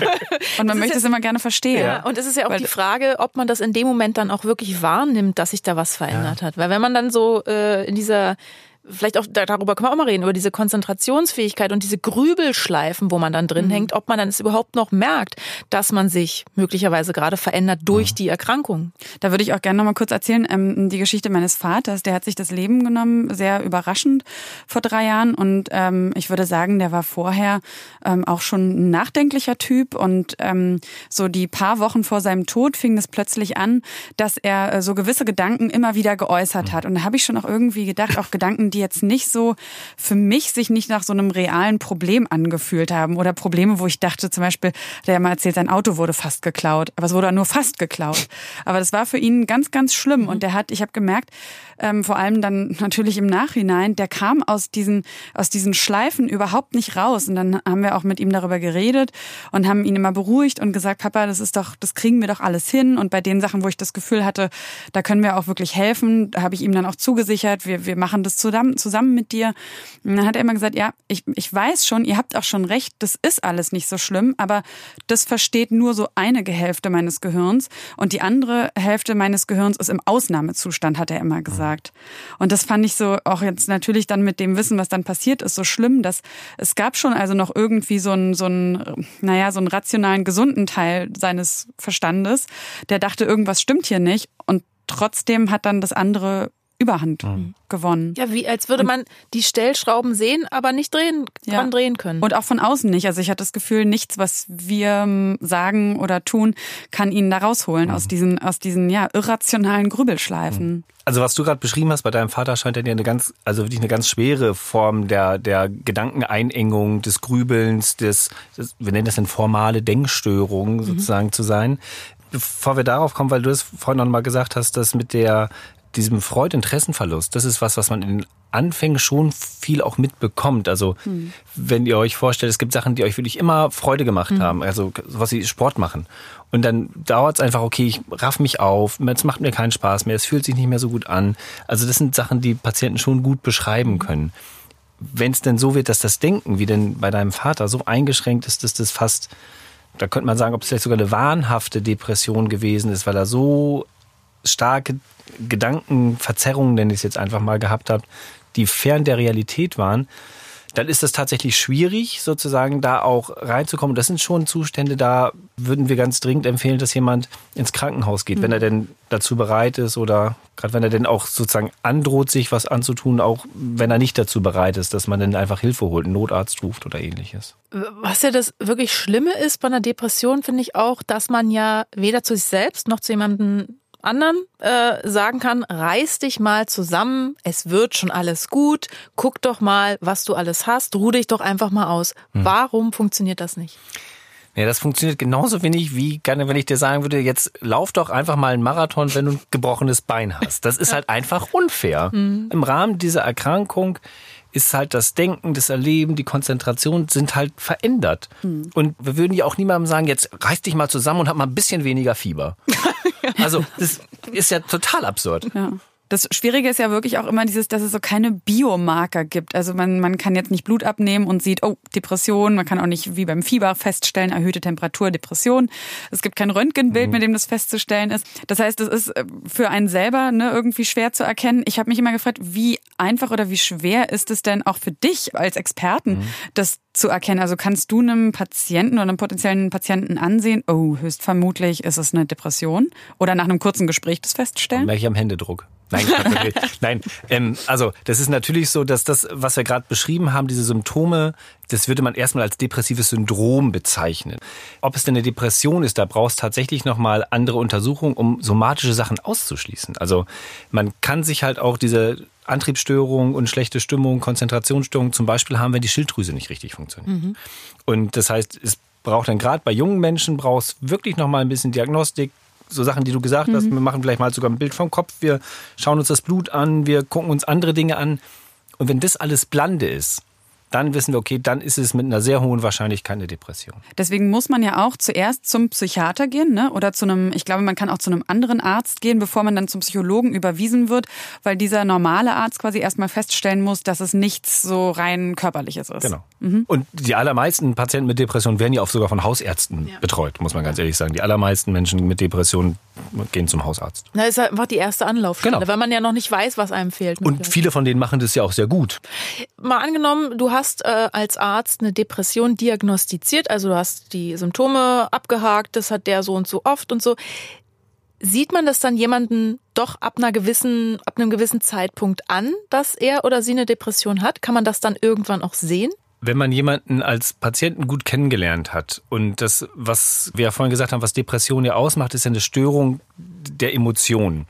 Und man möchte es ja, immer gerne verstehen. Ja, und es ist ja auch Weil, die Frage, ob man das in dem Moment dann auch wirklich wahrnimmt, dass sich da was verändert ja. hat. Weil wenn man dann so äh, in dieser vielleicht auch, darüber können wir auch mal reden, über diese Konzentrationsfähigkeit und diese Grübelschleifen, wo man dann drin mhm. hängt, ob man dann es überhaupt noch merkt, dass man sich möglicherweise gerade verändert durch mhm. die Erkrankung. Da würde ich auch gerne noch mal kurz erzählen, ähm, die Geschichte meines Vaters, der hat sich das Leben genommen, sehr überraschend vor drei Jahren und ähm, ich würde sagen, der war vorher ähm, auch schon ein nachdenklicher Typ und ähm, so die paar Wochen vor seinem Tod fing es plötzlich an, dass er äh, so gewisse Gedanken immer wieder geäußert mhm. hat und da habe ich schon auch irgendwie gedacht, auch Gedanken, die jetzt nicht so, für mich sich nicht nach so einem realen Problem angefühlt haben oder Probleme, wo ich dachte, zum Beispiel, der hat mal erzählt, sein Auto wurde fast geklaut, aber es wurde nur fast geklaut. Aber das war für ihn ganz, ganz schlimm und der hat, ich habe gemerkt, ähm, vor allem dann natürlich im Nachhinein, der kam aus diesen, aus diesen Schleifen überhaupt nicht raus und dann haben wir auch mit ihm darüber geredet und haben ihn immer beruhigt und gesagt, Papa, das ist doch, das kriegen wir doch alles hin und bei den Sachen, wo ich das Gefühl hatte, da können wir auch wirklich helfen, da habe ich ihm dann auch zugesichert, wir, wir machen das zusammen, zusammen mit dir. Und dann hat er immer gesagt, ja, ich, ich weiß schon, ihr habt auch schon recht, das ist alles nicht so schlimm, aber das versteht nur so eine Hälfte meines Gehirns und die andere Hälfte meines Gehirns ist im Ausnahmezustand, hat er immer gesagt. Und das fand ich so, auch jetzt natürlich dann mit dem Wissen, was dann passiert ist, so schlimm, dass es gab schon also noch irgendwie so einen, so einen, naja, so einen rationalen, gesunden Teil seines Verstandes, der dachte, irgendwas stimmt hier nicht und trotzdem hat dann das andere Überhand mhm. gewonnen. Ja, wie als würde man und, die Stellschrauben sehen, aber nicht drehen, ja. dran drehen können. Und auch von außen nicht. Also ich hatte das Gefühl, nichts, was wir sagen oder tun, kann ihn da rausholen mhm. aus diesen, aus diesen ja, irrationalen Grübelschleifen. Also was du gerade beschrieben hast, bei deinem Vater scheint er dir eine ganz, also wirklich eine ganz schwere Form der, der Gedankeneinengung, des Grübelns, des, des, wir nennen das eine formale Denkstörung sozusagen mhm. zu sein. Bevor wir darauf kommen, weil du es vorhin noch mal gesagt hast, dass mit der diesem Freud-Interessenverlust, das ist was, was man in den Anfängen schon viel auch mitbekommt. Also hm. wenn ihr euch vorstellt, es gibt Sachen, die euch wirklich immer Freude gemacht hm. haben, also was sie Sport machen. Und dann dauert es einfach, okay, ich raff mich auf, es macht mir keinen Spaß mehr, es fühlt sich nicht mehr so gut an. Also das sind Sachen, die Patienten schon gut beschreiben können. Wenn es denn so wird, dass das Denken, wie denn bei deinem Vater, so eingeschränkt ist, dass das fast, da könnte man sagen, ob es vielleicht sogar eine wahnhafte Depression gewesen ist, weil er so starke Gedankenverzerrungen, nenne ich es jetzt einfach mal, gehabt hat, die fern der Realität waren, dann ist das tatsächlich schwierig, sozusagen da auch reinzukommen. Das sind schon Zustände, da würden wir ganz dringend empfehlen, dass jemand ins Krankenhaus geht, mhm. wenn er denn dazu bereit ist oder gerade wenn er denn auch sozusagen androht, sich was anzutun, auch wenn er nicht dazu bereit ist, dass man dann einfach Hilfe holt, einen Notarzt ruft oder ähnliches. Was ja das wirklich Schlimme ist bei einer Depression, finde ich auch, dass man ja weder zu sich selbst noch zu jemandem anderen äh, sagen kann, reiß dich mal zusammen, es wird schon alles gut, guck doch mal, was du alles hast, ruh dich doch einfach mal aus. Hm. Warum funktioniert das nicht? Ja, das funktioniert genauso wenig wie, gerne, wenn ich dir sagen würde, jetzt lauf doch einfach mal einen Marathon, wenn du ein gebrochenes Bein hast. Das ist halt einfach unfair. Hm. Im Rahmen dieser Erkrankung ist halt das Denken, das Erleben, die Konzentration sind halt verändert. Hm. Und wir würden ja auch niemandem sagen, jetzt reiß dich mal zusammen und hab mal ein bisschen weniger Fieber. Also das ist ja total absurd. Ja. Das Schwierige ist ja wirklich auch immer dieses, dass es so keine Biomarker gibt. Also man, man kann jetzt nicht Blut abnehmen und sieht, oh, Depression. Man kann auch nicht wie beim Fieber feststellen, erhöhte Temperatur, Depression. Es gibt kein Röntgenbild, mhm. mit dem das festzustellen ist. Das heißt, es ist für einen selber ne, irgendwie schwer zu erkennen. Ich habe mich immer gefragt, wie einfach oder wie schwer ist es denn auch für dich als Experten, mhm. das zu erkennen? Also kannst du einem Patienten oder einem potenziellen Patienten ansehen, oh, höchstvermutlich ist es eine Depression? Oder nach einem kurzen Gespräch das feststellen? Merke ich am Händedruck. Nein, nein. Ähm, also das ist natürlich so, dass das, was wir gerade beschrieben haben, diese Symptome, das würde man erstmal als depressives Syndrom bezeichnen. Ob es denn eine Depression ist, da brauchst du tatsächlich nochmal andere Untersuchungen, um somatische Sachen auszuschließen. Also man kann sich halt auch diese Antriebsstörungen und schlechte Stimmung, Konzentrationsstörungen zum Beispiel haben, wenn die Schilddrüse nicht richtig funktioniert. Mhm. Und das heißt, es braucht dann gerade bei jungen Menschen, brauchst wirklich nochmal ein bisschen Diagnostik, so Sachen, die du gesagt hast, mhm. wir machen vielleicht mal sogar ein Bild vom Kopf, wir schauen uns das Blut an, wir gucken uns andere Dinge an. Und wenn das alles Blande ist, dann wissen wir, okay, dann ist es mit einer sehr hohen Wahrscheinlichkeit eine Depression. Deswegen muss man ja auch zuerst zum Psychiater gehen, ne? Oder zu einem, ich glaube, man kann auch zu einem anderen Arzt gehen, bevor man dann zum Psychologen überwiesen wird, weil dieser normale Arzt quasi erstmal feststellen muss, dass es nichts so rein Körperliches ist. Genau. Mhm. Und die allermeisten Patienten mit Depressionen werden ja auch sogar von Hausärzten ja. betreut, muss man ganz ehrlich sagen. Die allermeisten Menschen mit Depressionen gehen zum Hausarzt. Na, ist halt einfach die erste Anlaufstelle, genau. weil man ja noch nicht weiß, was einem fehlt. Und viele von denen machen das ja auch sehr gut. Mal angenommen, du hast äh, als Arzt eine Depression diagnostiziert, also du hast die Symptome abgehakt, das hat der so und so oft und so. Sieht man das dann jemanden doch ab einer gewissen, ab einem gewissen Zeitpunkt an, dass er oder sie eine Depression hat? Kann man das dann irgendwann auch sehen? Wenn man jemanden als Patienten gut kennengelernt hat und das, was wir ja vorhin gesagt haben, was Depression ja ausmacht, ist ja eine Störung der Emotionen.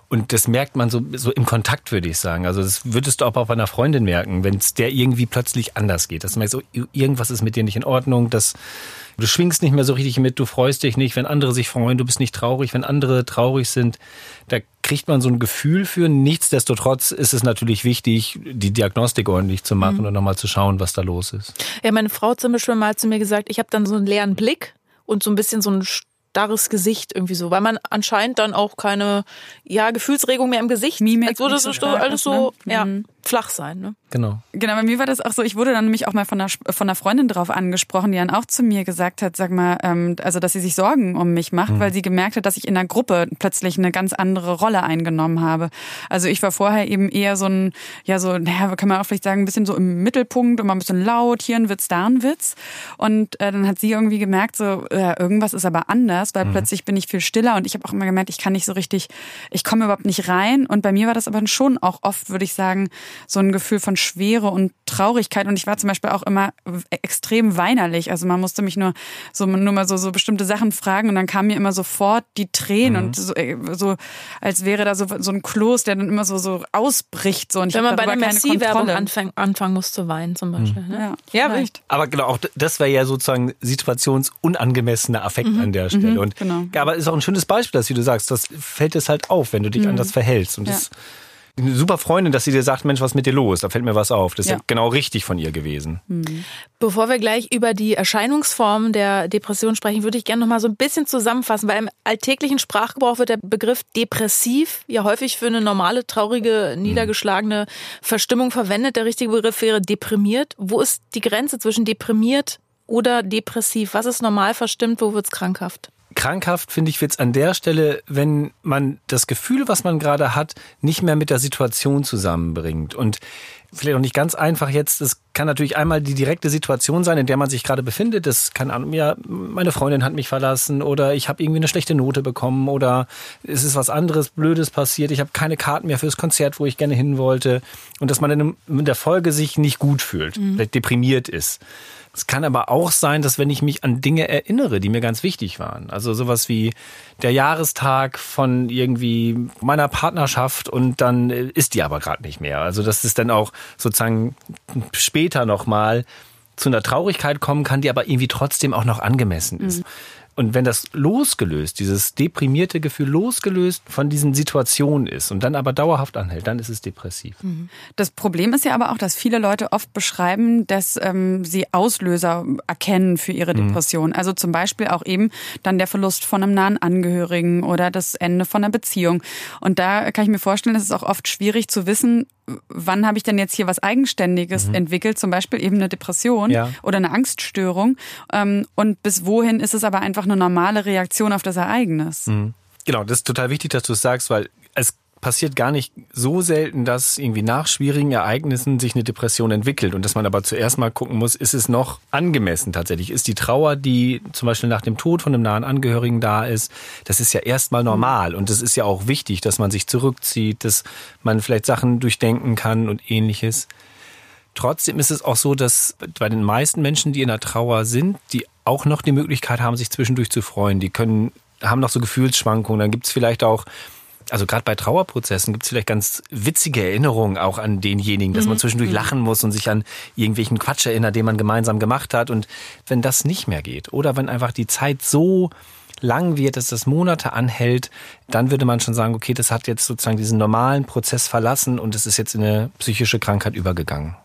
Und das merkt man so, so im Kontakt, würde ich sagen. Also das würdest du auch bei einer Freundin merken, wenn es der irgendwie plötzlich anders geht. Dass du merkst, so, irgendwas ist mit dir nicht in Ordnung, dass du schwingst nicht mehr so richtig mit, du freust dich nicht, wenn andere sich freuen, du bist nicht traurig, wenn andere traurig sind. Da kriegt man so ein Gefühl für. Nichtsdestotrotz ist es natürlich wichtig, die Diagnostik ordentlich zu machen mhm. und nochmal zu schauen, was da los ist. Ja, meine Frau hat zum Beispiel mal zu mir gesagt, ich habe dann so einen leeren Blick und so ein bisschen so ein starres Gesicht irgendwie so, weil man anscheinend dann auch keine ja, Gefühlsregung mehr im Gesicht. Mimik. Als würde so so alles so ne? ja, mhm. flach sein. Ne? Genau. Genau, bei mir war das auch so, ich wurde dann nämlich auch mal von einer, von einer Freundin drauf angesprochen, die dann auch zu mir gesagt hat, sag mal, ähm, also dass sie sich Sorgen um mich macht, mhm. weil sie gemerkt hat, dass ich in der Gruppe plötzlich eine ganz andere Rolle eingenommen habe. Also ich war vorher eben eher so ein, ja so, naja, kann man auch vielleicht sagen, ein bisschen so im Mittelpunkt, immer ein bisschen laut, hier ein Witz, da ein Witz. Und äh, dann hat sie irgendwie gemerkt, so äh, irgendwas ist aber anders, weil mhm. plötzlich bin ich viel stiller und ich habe auch immer gemerkt, ich kann nicht so richtig, ich komme überhaupt nicht rein. Und bei mir war das aber schon auch oft, würde ich sagen, so ein Gefühl von Schwere und Traurigkeit. Und ich war zum Beispiel auch immer extrem weinerlich. Also man musste mich nur so nur mal so, so bestimmte Sachen fragen und dann kamen mir immer sofort die Tränen mhm. und so, so als wäre da so, so ein Kloß, der dann immer so, so ausbricht. So. Und ich wenn man bei der Merci-Werbung anfangen, anfangen muss zu weinen zum Beispiel. Mhm. Ne? Ja, ja echt. Aber genau, auch das wäre ja sozusagen situationsunangemessener Affekt mhm. an der Stelle. Mhm. Und, genau. Aber ist auch ein schönes Beispiel, dass, wie du sagst, das fällt es halt auf, wenn du dich mhm. anders verhältst. Und ja. das eine super Freundin, dass sie dir sagt, Mensch, was ist mit dir los? Da fällt mir was auf. Das ist ja. ja genau richtig von ihr gewesen. Mhm. Bevor wir gleich über die Erscheinungsformen der Depression sprechen, würde ich gerne noch mal so ein bisschen zusammenfassen, weil im alltäglichen Sprachgebrauch wird der Begriff depressiv ja häufig für eine normale, traurige, niedergeschlagene Verstimmung verwendet. Der richtige Begriff wäre deprimiert. Wo ist die Grenze zwischen deprimiert oder depressiv? Was ist normal verstimmt, wo wird's krankhaft? Krankhaft, finde ich, wird's an der Stelle, wenn man das Gefühl, was man gerade hat, nicht mehr mit der Situation zusammenbringt. Und vielleicht auch nicht ganz einfach jetzt, das kann natürlich einmal die direkte Situation sein, in der man sich gerade befindet. Das kann, ja, meine Freundin hat mich verlassen oder ich habe irgendwie eine schlechte Note bekommen oder es ist was anderes Blödes passiert. Ich habe keine Karten mehr fürs Konzert, wo ich gerne hin wollte. Und dass man in der Folge sich nicht gut fühlt, mhm. vielleicht deprimiert ist. Es kann aber auch sein, dass wenn ich mich an Dinge erinnere, die mir ganz wichtig waren, also sowas wie der Jahrestag von irgendwie meiner Partnerschaft und dann ist die aber gerade nicht mehr. Also dass es dann auch sozusagen später nochmal zu einer Traurigkeit kommen kann, die aber irgendwie trotzdem auch noch angemessen ist. Mhm. Und wenn das losgelöst, dieses deprimierte Gefühl losgelöst von diesen Situationen ist und dann aber dauerhaft anhält, dann ist es depressiv. Das Problem ist ja aber auch, dass viele Leute oft beschreiben, dass ähm, sie Auslöser erkennen für ihre Depression. Mhm. Also zum Beispiel auch eben dann der Verlust von einem nahen Angehörigen oder das Ende von einer Beziehung. Und da kann ich mir vorstellen, es ist auch oft schwierig zu wissen, wann habe ich denn jetzt hier was Eigenständiges mhm. entwickelt, zum Beispiel eben eine Depression ja. oder eine Angststörung. Ähm, und bis wohin ist es aber einfach eine normale Reaktion auf das Ereignis. Mhm. Genau, das ist total wichtig, dass du es sagst, weil es passiert gar nicht so selten, dass irgendwie nach schwierigen Ereignissen sich eine Depression entwickelt und dass man aber zuerst mal gucken muss, ist es noch angemessen tatsächlich? Ist die Trauer, die zum Beispiel nach dem Tod von einem nahen Angehörigen da ist, das ist ja erstmal normal und es ist ja auch wichtig, dass man sich zurückzieht, dass man vielleicht Sachen durchdenken kann und Ähnliches. Trotzdem ist es auch so, dass bei den meisten Menschen, die in der Trauer sind, die auch noch die Möglichkeit haben, sich zwischendurch zu freuen, die können, haben noch so Gefühlsschwankungen, dann gibt es vielleicht auch Also gerade bei Trauerprozessen gibt es vielleicht ganz witzige Erinnerungen auch an denjenigen, dass man zwischendurch lachen muss und sich an irgendwelchen Quatsch erinnert, den man gemeinsam gemacht hat. Und wenn das nicht mehr geht oder wenn einfach die Zeit so lang wird, dass das Monate anhält, dann würde man schon sagen, okay, das hat jetzt sozusagen diesen normalen Prozess verlassen und es ist jetzt in eine psychische Krankheit übergegangen.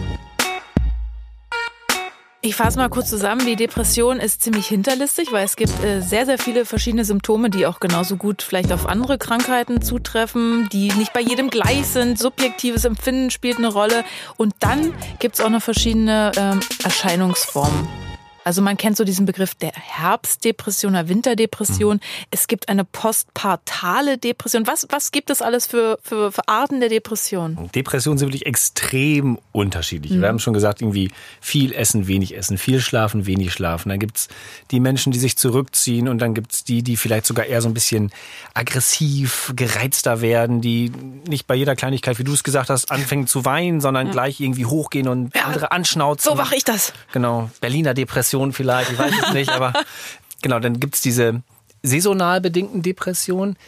Ich fasse mal kurz zusammen, die Depression ist ziemlich hinterlistig, weil es gibt äh, sehr, sehr viele verschiedene Symptome, die auch genauso gut vielleicht auf andere Krankheiten zutreffen, die nicht bei jedem gleich sind. Subjektives Empfinden spielt eine Rolle. Und dann gibt es auch noch verschiedene ähm, Erscheinungsformen. Also man kennt so diesen Begriff der Herbstdepression oder Winterdepression. Mhm. Es gibt eine postpartale Depression. Was, was gibt es alles für, für, für Arten der Depression? Depressionen sind wirklich extrem unterschiedlich. Mhm. Wir haben schon gesagt, irgendwie viel essen, wenig essen, viel schlafen, wenig schlafen. Dann gibt's die Menschen, die sich zurückziehen und dann gibt's die, die vielleicht sogar eher so ein bisschen aggressiv, gereizter werden, die nicht bei jeder Kleinigkeit, wie du es gesagt hast, anfangen zu weinen, sondern ja. gleich irgendwie hochgehen und ja, andere anschnauzen. So mache ich das. Genau, Berliner Depression vielleicht, ich weiß es nicht, aber genau, dann gibt's diese saisonal bedingten Depressionen.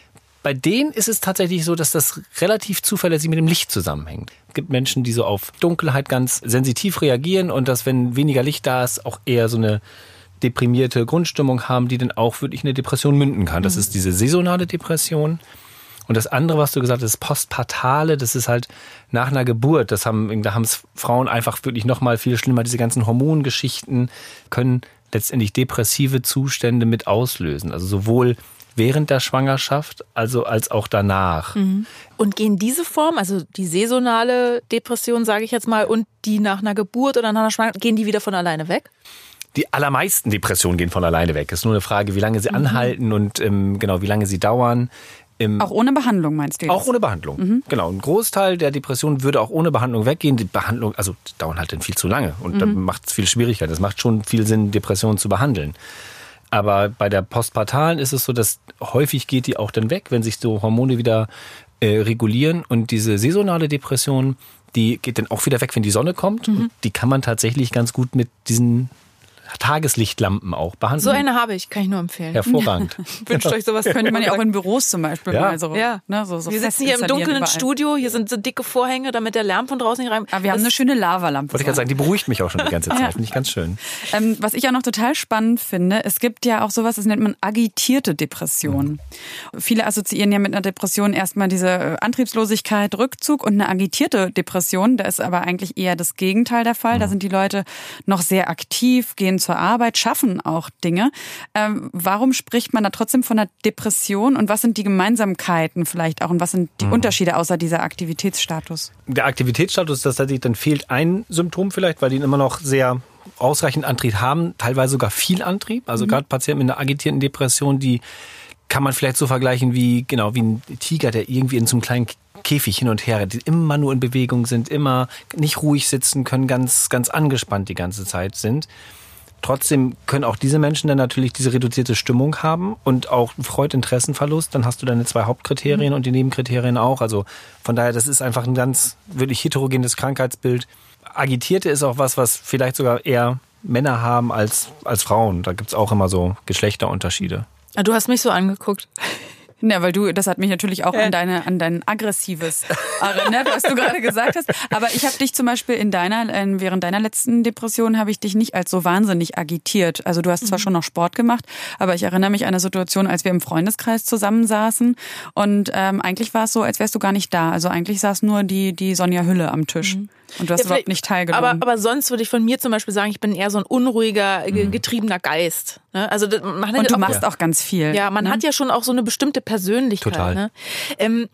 Bei denen ist es tatsächlich so, dass das relativ zuverlässig mit dem Licht zusammenhängt. Es gibt Menschen, die so auf Dunkelheit ganz sensitiv reagieren und dass, wenn weniger Licht da ist, auch eher so eine deprimierte Grundstimmung haben, die dann auch wirklich in eine Depression münden kann. Das ist diese saisonale Depression. Und das andere, was du gesagt hast, das Postpartale, das ist halt nach einer Geburt. Das haben, da haben es Frauen einfach wirklich noch mal viel schlimmer. Diese ganzen Hormongeschichten können letztendlich depressive Zustände mit auslösen. Also sowohl während der Schwangerschaft, also als auch danach. Mhm. Und gehen diese Formen, also die saisonale Depression, sage ich jetzt mal, und die nach einer Geburt oder nach einer Schwangerschaft, gehen die wieder von alleine weg? Die allermeisten Depressionen gehen von alleine weg. Es ist nur eine Frage, wie lange sie mhm. anhalten und ähm, genau, wie lange sie dauern. Ähm, auch ohne Behandlung, meinst du? Auch ohne Behandlung, mhm. genau. Ein Großteil der Depressionen würde auch ohne Behandlung weggehen. Die Behandlung, also die dauern halt dann viel zu lange und mhm. dann macht es viel Schwierigkeiten. Es macht schon viel Sinn, Depressionen zu behandeln. Aber bei der Postpartalen ist es so, dass häufig geht die auch dann weg, wenn sich so Hormone wieder äh, regulieren. Und diese saisonale Depression, die geht dann auch wieder weg, wenn die Sonne kommt. Mhm. Und die kann man tatsächlich ganz gut mit diesen Tageslichtlampen auch behandeln. So eine habe ich, kann ich nur empfehlen. Hervorragend. Wünscht euch sowas. Könnte man ja auch in Büros zum Beispiel ja. mal so. Ja. Ne, so, so wir sitzen hier im dunklen Studio, hier sind so dicke Vorhänge, damit der Lärm von draußen nicht rein. Aber wir haben eine schöne Lavalampe. Wollte ich gerade sagen, die beruhigt mich auch schon die ganze Zeit. Ja. Finde ich ganz schön. Ähm, was ich auch noch total spannend finde, es gibt ja auch sowas, das nennt man agitierte Depression. Mhm. Viele assoziieren ja mit einer Depression erstmal diese Antriebslosigkeit, Rückzug und eine agitierte Depression. Da ist aber eigentlich eher das Gegenteil der Fall. Mhm. Da sind die Leute noch sehr aktiv, gehen zur Arbeit, schaffen auch Dinge. Ähm, warum spricht man da trotzdem von einer Depression und was sind die Gemeinsamkeiten vielleicht auch und was sind die mhm. Unterschiede außer dieser Aktivitätsstatus? Der Aktivitätsstatus, das heißt, dann fehlt ein Symptom vielleicht, weil die immer noch sehr ausreichend Antrieb haben, teilweise sogar viel Antrieb. Also mhm. gerade Patienten mit einer agitierten Depression, die kann man vielleicht so vergleichen wie genau wie ein Tiger, der irgendwie in so einem kleinen Käfig hin und her, die immer nur in Bewegung sind, immer nicht ruhig sitzen können, ganz ganz angespannt die ganze Zeit sind. Trotzdem können auch diese Menschen dann natürlich diese reduzierte Stimmung haben und auch Freud-Interessenverlust. Dann hast du deine zwei Hauptkriterien mhm. und die Nebenkriterien auch. Also von daher, das ist einfach ein ganz wirklich heterogenes Krankheitsbild. Agitierte ist auch was, was vielleicht sogar eher Männer haben als, als Frauen. Da gibt's auch immer so Geschlechterunterschiede. Du hast mich so angeguckt. Ja, weil du, das hat mich natürlich auch ja. an deine, an dein aggressives erinnert, was du gerade gesagt hast. Aber ich habe dich zum Beispiel in deiner, während deiner letzten Depression habe ich dich nicht als so wahnsinnig agitiert. Also du hast zwar mhm. schon noch Sport gemacht, aber ich erinnere mich an eine Situation, als wir im Freundeskreis zusammensaßen und ähm, eigentlich war es so, als wärst du gar nicht da. Also eigentlich saß nur die, die Sonja Hülle am Tisch. Mhm. Und du hast ja, überhaupt nicht teilgenommen. Aber, aber sonst würde ich von mir zum Beispiel sagen, ich bin eher so ein unruhiger, mhm. getriebener Geist. Also man und du auch, machst auch ganz viel. Ja, man ne? hat ja schon auch so eine bestimmte Persönlichkeit. Total. Ne? Ähm,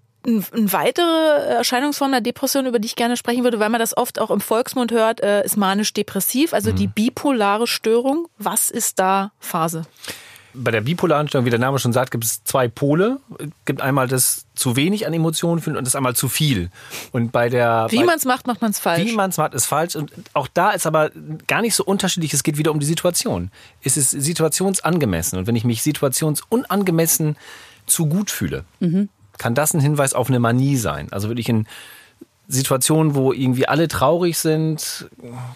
eine weitere Erscheinungsform der Depression, über die ich gerne sprechen würde, weil man das oft auch im Volksmund hört, ist manisch-depressiv, also mhm. die bipolare Störung. Was ist da Phase? Bei der bipolaren Störung, wie der Name schon sagt, gibt es zwei Pole. Es gibt einmal das zu wenig an Emotionen fühlen und das einmal zu viel. Und bei der Wie man es macht, macht man es falsch. Wie man es macht, ist falsch. Und auch da ist aber gar nicht so unterschiedlich. Es geht wieder um die Situation. Es ist situationsangemessen. Und wenn ich mich situationsunangemessen zu gut fühle, mhm. kann das ein Hinweis auf eine Manie sein. Also würde ich in Situationen, wo irgendwie alle traurig sind,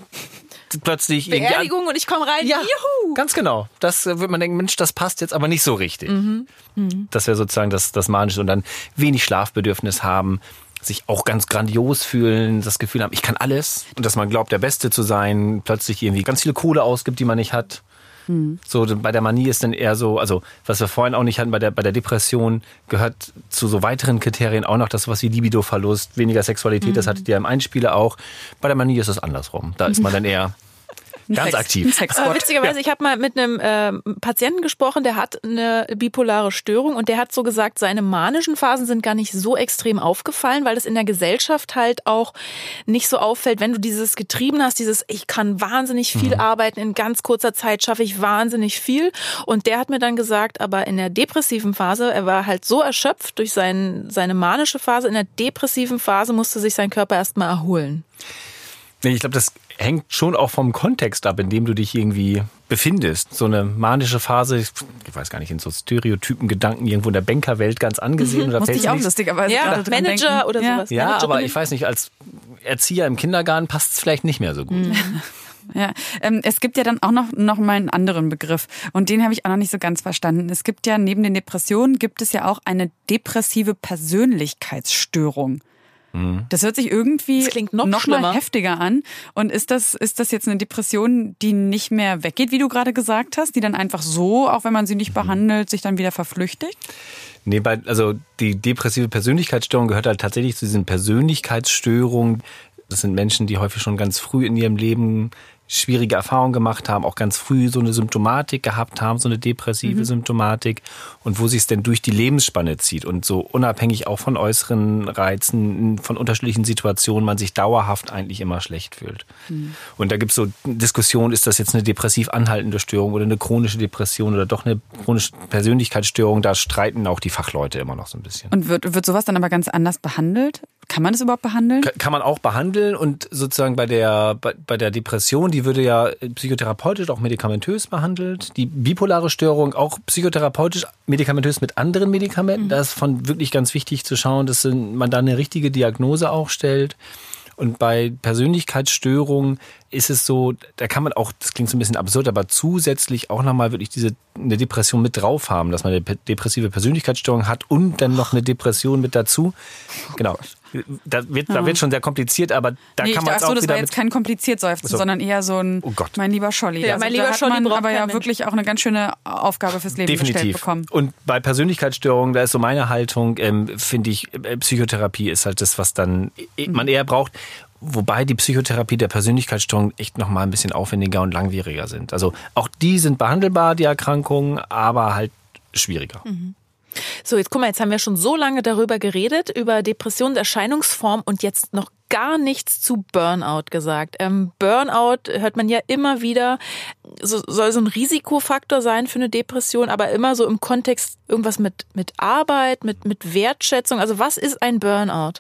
plötzlich Beerdigung und ich komme rein. Ja, Juhu. Ganz genau. Das wird man denken, Mensch, das passt jetzt aber nicht so richtig. Mhm. Mhm. Das wäre sozusagen das, das Manische. Und dann wenig Schlafbedürfnis haben, sich auch ganz grandios fühlen, das Gefühl haben, ich kann alles. Und dass man glaubt, der Beste zu sein, plötzlich irgendwie ganz viele Kohle ausgibt, die man nicht hat. Mhm. So, bei der Manie ist dann eher so, also was wir vorhin auch nicht hatten, bei der, bei der Depression gehört zu so weiteren Kriterien auch noch das, was wie Libidoverlust, weniger Sexualität, mhm. das hattet ihr im Einspieler auch. Bei der Manie ist es andersrum. Da ist man dann eher ganz Sex, aktiv. Aber witzigerweise, ja. ich habe mal mit einem äh, Patienten gesprochen, der hat eine bipolare Störung und der hat so gesagt, seine manischen Phasen sind gar nicht so extrem aufgefallen, weil es in der Gesellschaft halt auch nicht so auffällt, wenn du dieses Getrieben hast, dieses ich kann wahnsinnig viel mhm. arbeiten, in ganz kurzer Zeit schaffe ich wahnsinnig viel. Und der hat mir dann gesagt, aber in der depressiven Phase, er war halt so erschöpft durch sein, seine manische Phase, in der depressiven Phase musste sich sein Körper erstmal erholen. Ich glaube, das hängt schon auch vom Kontext ab, in dem du dich irgendwie befindest. So eine manische Phase, ich weiß gar nicht, in so Stereotypen Gedanken irgendwo in der Bankerwelt ganz angesehen. Mhm, oder musste ich auch lustigerweise ja, gerade dran Manager denken. oder ja. sowas. Ja, Managerin. aber ich weiß nicht, als Erzieher im Kindergarten passt es vielleicht nicht mehr so gut. Mhm. Ja, ähm, es gibt ja dann auch noch, noch mal einen anderen Begriff und den habe ich auch noch nicht so ganz verstanden. Es gibt ja neben den Depressionen gibt es ja auch eine depressive Persönlichkeitsstörung. Mhm. Das hört sich irgendwie das klingt noch, noch schlimmer. mal heftiger an. Und ist das, ist das jetzt eine Depression, die nicht mehr weggeht, wie du gerade gesagt hast, die dann einfach so, auch wenn man sie nicht behandelt, sich dann wieder verflüchtigt? Nee, bei, also die depressive Persönlichkeitsstörung gehört halt tatsächlich zu diesen Persönlichkeitsstörungen. Das sind Menschen, die häufig schon ganz früh in ihrem Leben schwierige Erfahrungen gemacht haben, auch ganz früh so eine Symptomatik gehabt haben, so eine depressive mhm. Symptomatik und wo sich es denn durch die Lebensspanne zieht und so unabhängig auch von äußeren Reizen, von unterschiedlichen Situationen, man sich dauerhaft eigentlich immer schlecht fühlt. Mhm. Und da gibt es so Diskussionen, ist das jetzt eine depressiv anhaltende Störung oder eine chronische Depression oder doch eine chronische Persönlichkeitsstörung, da streiten auch die Fachleute immer noch so ein bisschen. Und wird, wird sowas dann aber ganz anders behandelt? Kann man das überhaupt behandeln? Kann man auch behandeln und sozusagen bei der, bei, bei der Depression, die würde ja psychotherapeutisch, auch medikamentös behandelt. Die bipolare Störung auch psychotherapeutisch, medikamentös mit anderen Medikamenten. Mhm. Da ist von wirklich ganz wichtig zu schauen, dass man da eine richtige Diagnose auch stellt. Und bei Persönlichkeitsstörungen ist es so, da kann man auch, das klingt so ein bisschen absurd, aber zusätzlich auch nochmal wirklich diese eine Depression mit drauf haben, dass man eine depressive Persönlichkeitsstörung hat und dann noch eine Depression mit dazu. Genau. Da wird, da wird schon sehr kompliziert, aber da nee, kann man es auch so, das wieder war jetzt kein kompliziert Seufzen, so. sondern eher so ein, oh Gott. mein lieber Scholli. Ja, also mein lieber da hat Scholli man braucht aber ja kein wirklich auch eine ganz schöne Aufgabe fürs Leben Definitiv. gestellt bekommen. Und bei Persönlichkeitsstörungen, da ist so meine Haltung, ähm, finde ich, äh, Psychotherapie ist halt das, was dann äh, man eher braucht. Wobei die Psychotherapie der Persönlichkeitsstörung echt noch mal ein bisschen aufwendiger und langwieriger sind. Also auch die sind behandelbar, die Erkrankungen, aber halt schwieriger. Mhm. So, jetzt guck mal, jetzt haben wir schon so lange darüber geredet, über Depressionserscheinungsform und jetzt noch gar nichts zu Burnout gesagt. Ähm, Burnout hört man ja immer wieder, so, soll so ein Risikofaktor sein für eine Depression, aber immer so im Kontext irgendwas mit, mit Arbeit, mit, mit Wertschätzung. Also was ist ein Burnout?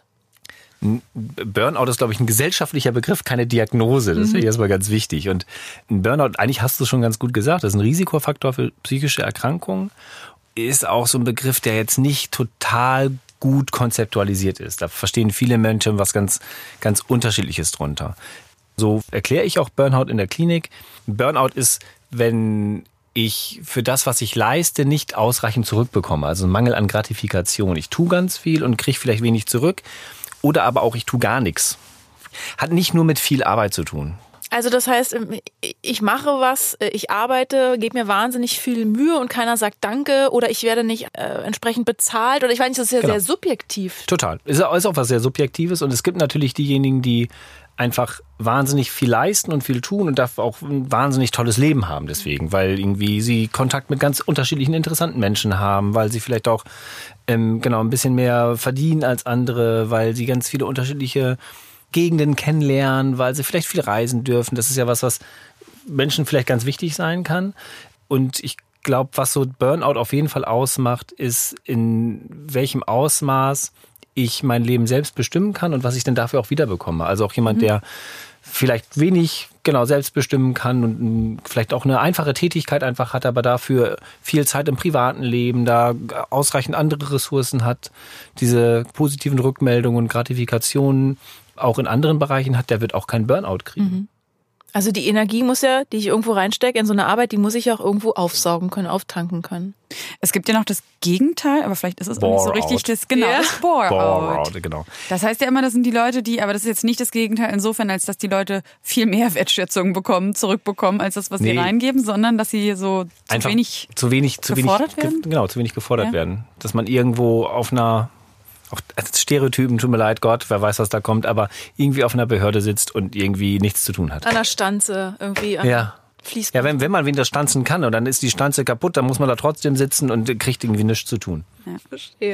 Burnout ist, glaube ich, ein gesellschaftlicher Begriff, keine Diagnose. Das ist mhm. erstmal ganz wichtig. Und ein Burnout, eigentlich hast du es schon ganz gut gesagt, das ist ein Risikofaktor für psychische Erkrankungen. Ist auch so ein Begriff, der jetzt nicht total gut konzeptualisiert ist. Da verstehen viele Menschen was ganz, ganz Unterschiedliches drunter. So erkläre ich auch Burnout in der Klinik. Burnout ist, wenn ich für das, was ich leiste, nicht ausreichend zurückbekomme. Also ein Mangel an Gratifikation. Ich tue ganz viel und kriege vielleicht wenig zurück. Oder aber auch, ich tue gar nichts. Hat nicht nur mit viel Arbeit zu tun. Also das heißt, ich mache was, ich arbeite, gebe mir wahnsinnig viel Mühe und keiner sagt Danke oder ich werde nicht äh, entsprechend bezahlt oder ich weiß nicht, das ist ja genau. sehr subjektiv. Total. Ist auch was sehr Subjektives und es gibt natürlich diejenigen, die einfach wahnsinnig viel leisten und viel tun und dafür auch ein wahnsinnig tolles Leben haben deswegen, weil irgendwie sie Kontakt mit ganz unterschiedlichen interessanten Menschen haben, weil sie vielleicht auch ähm, genau ein bisschen mehr verdienen als andere, weil sie ganz viele unterschiedliche Gegenden kennenlernen, weil sie vielleicht viel reisen dürfen. Das ist ja was, was Menschen vielleicht ganz wichtig sein kann. Und ich glaube, was so Burnout auf jeden Fall ausmacht, ist, in welchem Ausmaß ich mein Leben selbst bestimmen kann und was ich dann dafür auch wiederbekomme. Also auch jemand, mhm. der vielleicht wenig genau selbst bestimmen kann und vielleicht auch eine einfache Tätigkeit einfach hat, aber dafür viel Zeit im privaten Leben, da ausreichend andere Ressourcen hat, diese positiven Rückmeldungen und Gratifikationen auch in anderen Bereichen hat, der wird auch keinen Burnout kriegen. Mhm. Also die Energie muss ja, die ich irgendwo reinstecke in so eine Arbeit, die muss ich auch irgendwo aufsaugen können, auftanken können. Es gibt ja noch das Gegenteil, aber vielleicht ist es auch nicht so richtig das, genau, ja. das Bore-out. Bore-out, genau. Das heißt ja immer, das sind die Leute, die, aber das ist jetzt nicht das Gegenteil insofern, als dass die Leute viel mehr Wertschätzung bekommen, zurückbekommen, als das, was nee. sie reingeben, sondern dass sie so zu Einfach wenig zu wenig, zu gefordert wenig, werden? Genau, zu wenig gefordert ja. werden. Dass man irgendwo auf einer auch Stereotypen, tut mir leid, Gott, wer weiß, was da kommt, aber irgendwie auf einer Behörde sitzt und irgendwie nichts zu tun hat. An der Stanze irgendwie. An ja. Fließband. Ja, wenn, wenn man wieder stanzen kann und dann ist die Stanze kaputt, dann muss man da trotzdem sitzen und kriegt irgendwie nichts zu tun. Ja, verstehe.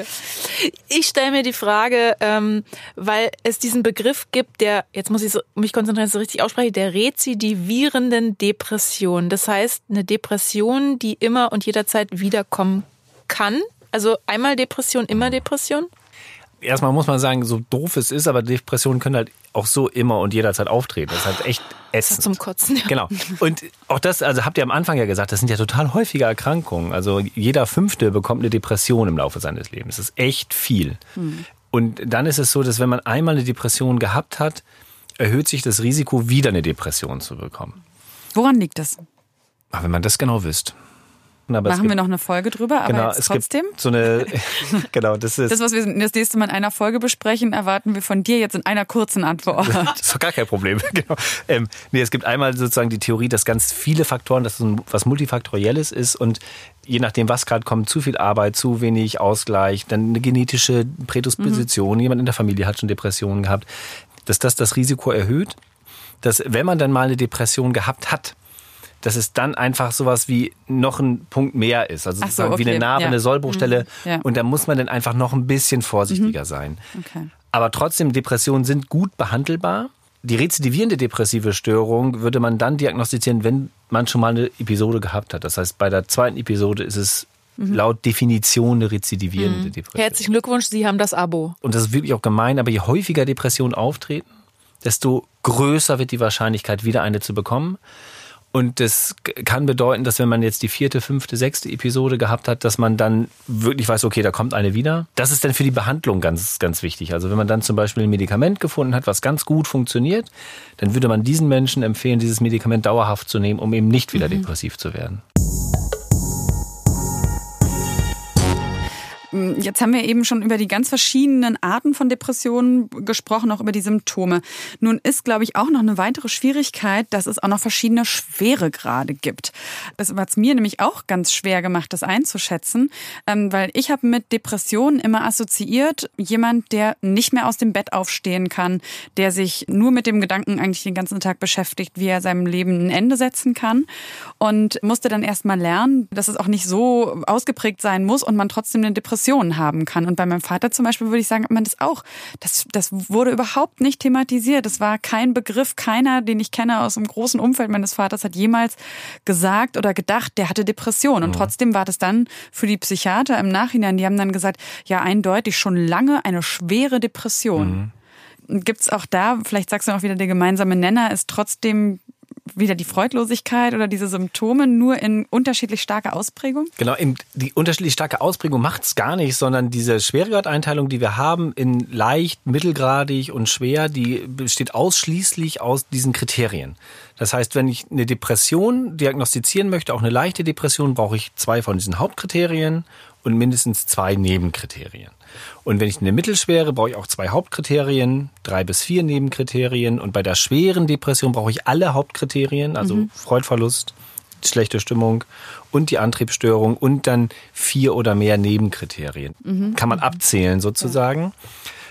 Ich stelle mir die Frage, ähm, weil es diesen Begriff gibt, der, jetzt muss ich so, mich konzentrieren, dass ich so richtig ausspreche, der rezidivierenden Depression. Das heißt, eine Depression, die immer und jederzeit wiederkommen kann. Also einmal Depression, immer Depression? Erstmal muss man sagen, so doof es ist, aber Depressionen können halt auch so immer und jederzeit auftreten. Das ist halt echt ätzend. Zum Kotzen, ja. Genau. Und auch das, also habt ihr am Anfang ja gesagt, das sind ja total häufige Erkrankungen. Also jeder Fünfte bekommt eine Depression im Laufe seines Lebens. Das ist echt viel. Hm. Und dann ist es so, dass wenn man einmal eine Depression gehabt hat, erhöht sich das Risiko, wieder eine Depression zu bekommen. Woran liegt das? Ach, wenn man das genau wüsste. Aber Machen wir noch eine Folge drüber, aber genau, jetzt es trotzdem. Gibt so eine, genau, das ist. Das, was wir das nächste Mal in einer Folge besprechen, erwarten wir von dir jetzt in einer kurzen Antwort. Das ist doch gar kein Problem. Genau. Ähm, nee, es gibt einmal sozusagen die Theorie, dass ganz viele Faktoren, dass es was Multifaktorielles ist und je nachdem, was gerade kommt, zu viel Arbeit, zu wenig Ausgleich, dann eine genetische Prädisposition, mhm. jemand in der Familie hat schon Depressionen gehabt, dass das das Risiko erhöht, dass wenn man dann mal eine Depression gehabt hat, dass es dann einfach sowas wie noch ein Punkt mehr ist. Also sozusagen so, okay. wie eine Narbe, ja. eine Sollbruchstelle. Mhm. Ja. Und da muss man dann einfach noch ein bisschen vorsichtiger mhm. sein. Okay. Aber trotzdem, Depressionen sind gut behandelbar. Die rezidivierende depressive Störung würde man dann diagnostizieren, wenn man schon mal eine Episode gehabt hat. Das heißt, bei der zweiten Episode ist es mhm. laut Definition eine rezidivierende mhm. Depression. Herzlichen Glückwunsch, Sie haben das Abo. Und das ist wirklich auch gemein, aber je häufiger Depressionen auftreten, desto größer wird die Wahrscheinlichkeit, wieder eine zu bekommen. Und das kann bedeuten, dass wenn man jetzt die vierte, fünfte, sechste Episode gehabt hat, dass man dann wirklich weiß, okay, da kommt eine wieder. Das ist dann für die Behandlung ganz, ganz wichtig. Also wenn man dann zum Beispiel ein Medikament gefunden hat, was ganz gut funktioniert, dann würde man diesen Menschen empfehlen, dieses Medikament dauerhaft zu nehmen, um eben nicht wieder mhm. depressiv zu werden. Jetzt haben wir eben schon über die ganz verschiedenen Arten von Depressionen gesprochen, auch über die Symptome. Nun ist, glaube ich, auch noch eine weitere Schwierigkeit, dass es auch noch verschiedene Schweregrade gibt. Das hat es mir nämlich auch ganz schwer gemacht, das einzuschätzen, weil ich habe mit Depressionen immer assoziiert, jemand, der nicht mehr aus dem Bett aufstehen kann, der sich nur mit dem Gedanken eigentlich den ganzen Tag beschäftigt, wie er seinem Leben ein Ende setzen kann und musste dann erst mal lernen, dass es auch nicht so ausgeprägt sein muss und man trotzdem eine Depression haben kann. Und bei meinem Vater zum Beispiel würde ich sagen, man das auch. Das, das wurde überhaupt nicht thematisiert. Das war kein Begriff. Keiner, den ich kenne aus dem großen Umfeld meines Vaters, hat jemals gesagt oder gedacht, der hatte Depression. Und trotzdem war das dann für die Psychiater im Nachhinein, die haben dann gesagt, ja, eindeutig schon lange eine schwere Depression. Mhm. Gibt es auch da, vielleicht sagst du noch wieder, der gemeinsame Nenner ist trotzdem wieder die Freudlosigkeit oder diese Symptome nur in unterschiedlich starker Ausprägung? Genau, die unterschiedlich starke Ausprägung macht es gar nicht, sondern diese Schweregradeinteilung, die wir haben in leicht, mittelgradig und schwer, die besteht ausschließlich aus diesen Kriterien. Das heißt, wenn ich eine Depression diagnostizieren möchte, auch eine leichte Depression, brauche ich zwei von diesen Hauptkriterien und mindestens zwei Nebenkriterien. Und wenn ich eine mittelschwere, brauche ich auch zwei Hauptkriterien, drei bis vier Nebenkriterien. Und bei der schweren Depression brauche ich alle Hauptkriterien, also mhm. Freudverlust, schlechte Stimmung und die Antriebsstörung und dann vier oder mehr Nebenkriterien. Mhm. Kann man abzählen sozusagen. Ja.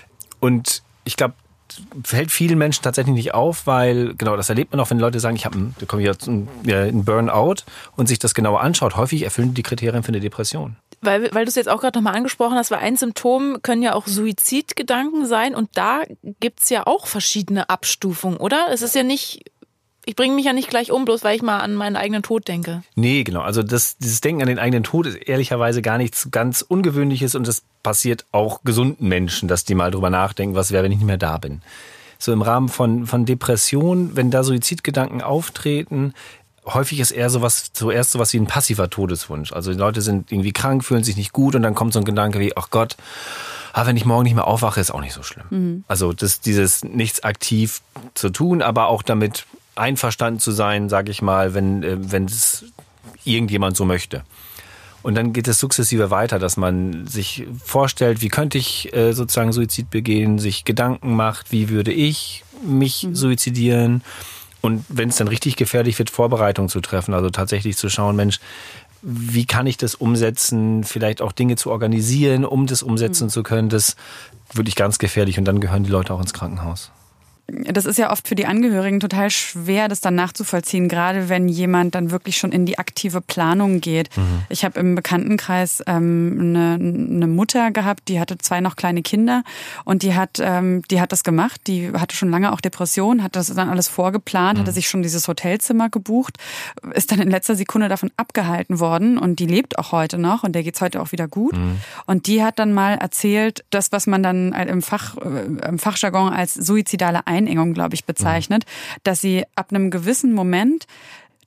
Und ich glaube, fällt vielen Menschen tatsächlich nicht auf, weil, genau, das erlebt man auch, wenn Leute sagen, ich habe einen, da komme ich jetzt einen Burnout und sich das genauer anschaut. Häufig erfüllen die Kriterien für eine Depression. Weil, weil du es jetzt auch gerade nochmal angesprochen hast, weil ein Symptom können ja auch Suizidgedanken sein und da gibt's ja auch verschiedene Abstufungen, oder? Es ist ja nicht, ich bringe mich ja nicht gleich um, bloß weil ich mal an meinen eigenen Tod denke. Nee, genau. Also das, dieses Denken an den eigenen Tod ist ehrlicherweise gar nichts ganz Ungewöhnliches und das passiert auch gesunden Menschen, dass die mal drüber nachdenken, was wäre, wenn ich nicht mehr da bin. So im Rahmen von, von Depressionen, wenn da Suizidgedanken auftreten, häufig ist eher sowas, zuerst sowas wie ein passiver Todeswunsch. Also die Leute sind irgendwie krank, fühlen sich nicht gut und dann kommt so ein Gedanke wie, ach Gott, ah, wenn ich morgen nicht mehr aufwache, ist auch nicht so schlimm. Mhm. Also das, dieses nichts aktiv zu tun, aber auch damit einverstanden zu sein, sage ich mal, wenn, wenn es irgendjemand so möchte. Und dann geht es sukzessive weiter, dass man sich vorstellt, wie könnte ich äh, sozusagen Suizid begehen, sich Gedanken macht, wie würde ich mich mhm. suizidieren. Und wenn es dann richtig gefährlich wird, Vorbereitungen zu treffen, also tatsächlich zu schauen, Mensch, wie kann ich das umsetzen, vielleicht auch Dinge zu organisieren, um das umsetzen mhm. zu können, das ist wirklich ganz gefährlich und dann gehören die Leute auch ins Krankenhaus. Das ist ja oft für die Angehörigen total schwer, das dann nachzuvollziehen, gerade wenn jemand dann wirklich schon in die aktive Planung geht. Mhm. Ich habe im Bekanntenkreis ähm, eine, eine Mutter gehabt, die hatte zwei noch kleine Kinder und die hat ähm, die hat das gemacht. Die hatte schon lange auch Depressionen, hat das dann alles vorgeplant, mhm. hatte sich schon dieses Hotelzimmer gebucht, ist dann in letzter Sekunde davon abgehalten worden und die lebt auch heute noch und der geht's heute auch wieder gut. Mhm. Und die hat dann mal erzählt, das, was man dann im Fach im Fachjargon als suizidale Einengung, glaube ich, bezeichnet, mhm. dass sie ab einem gewissen Moment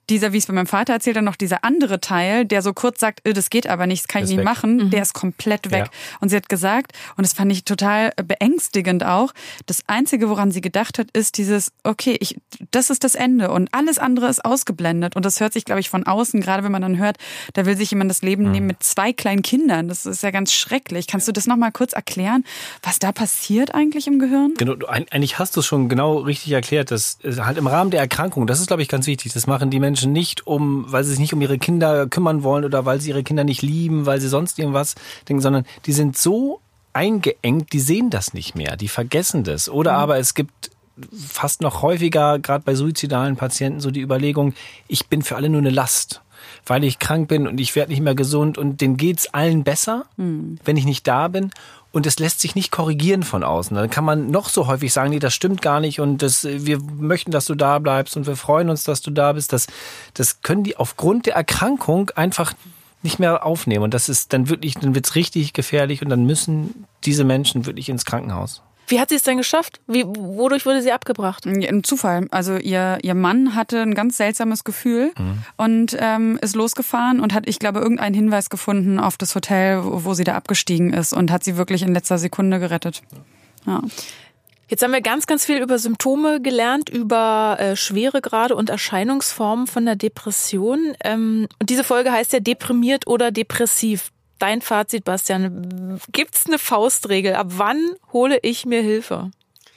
dieser, wie ich es bei meinem Vater erzählt habe, noch dieser andere Teil, der so kurz sagt, das geht aber nicht, das kann ich nicht weg. machen, mhm. der ist komplett weg. Ja. Und sie hat gesagt, und das fand ich total beängstigend auch, das Einzige, woran sie gedacht hat, ist dieses, okay, ich, das ist das Ende und alles andere ist ausgeblendet. Und das hört sich, glaube ich, von außen, gerade wenn man dann hört, da will sich jemand das Leben mhm. nehmen mit zwei kleinen Kindern. Das ist ja ganz schrecklich. Kannst du das nochmal kurz erklären, was da passiert eigentlich im Gehirn? Genau, eigentlich hast du es schon genau richtig erklärt. Das ist halt im Rahmen der Erkrankung, das ist, glaube ich, ganz wichtig. Das machen die Menschen nicht, um, weil sie sich nicht um ihre Kinder kümmern wollen oder weil sie ihre Kinder nicht lieben, weil sie sonst irgendwas denken, sondern die sind so eingeengt, die sehen das nicht mehr, die vergessen das. Oder mhm. aber es gibt fast noch häufiger, gerade bei suizidalen Patienten, so die Überlegung, ich bin für alle nur eine Last, weil ich krank bin und ich werde nicht mehr gesund und denen geht's allen besser, mhm. wenn ich nicht da bin. Und es lässt sich nicht korrigieren von außen. Dann kann man noch so häufig sagen, nee, das stimmt gar nicht und das, wir möchten, dass du da bleibst und wir freuen uns, dass du da bist. Das, das können die aufgrund der Erkrankung einfach nicht mehr aufnehmen. Und das ist dann wirklich, dann wird's richtig gefährlich und dann müssen diese Menschen wirklich ins Krankenhaus. Wie hat sie es denn geschafft? Wie, wodurch wurde sie abgebracht? Ein Zufall. Also ihr, ihr Mann hatte ein ganz seltsames Gefühl mhm. und ähm, ist losgefahren und hat, ich glaube, irgendeinen Hinweis gefunden auf das Hotel, wo, wo sie da abgestiegen ist und hat sie wirklich in letzter Sekunde gerettet. Ja. Jetzt haben wir ganz, ganz viel über Symptome gelernt, über äh, Schweregrade und Erscheinungsformen von der Depression. Ähm, und diese Folge heißt ja deprimiert oder depressiv. Dein Fazit, Bastian, gibt's eine Faustregel? Ab wann hole ich mir Hilfe?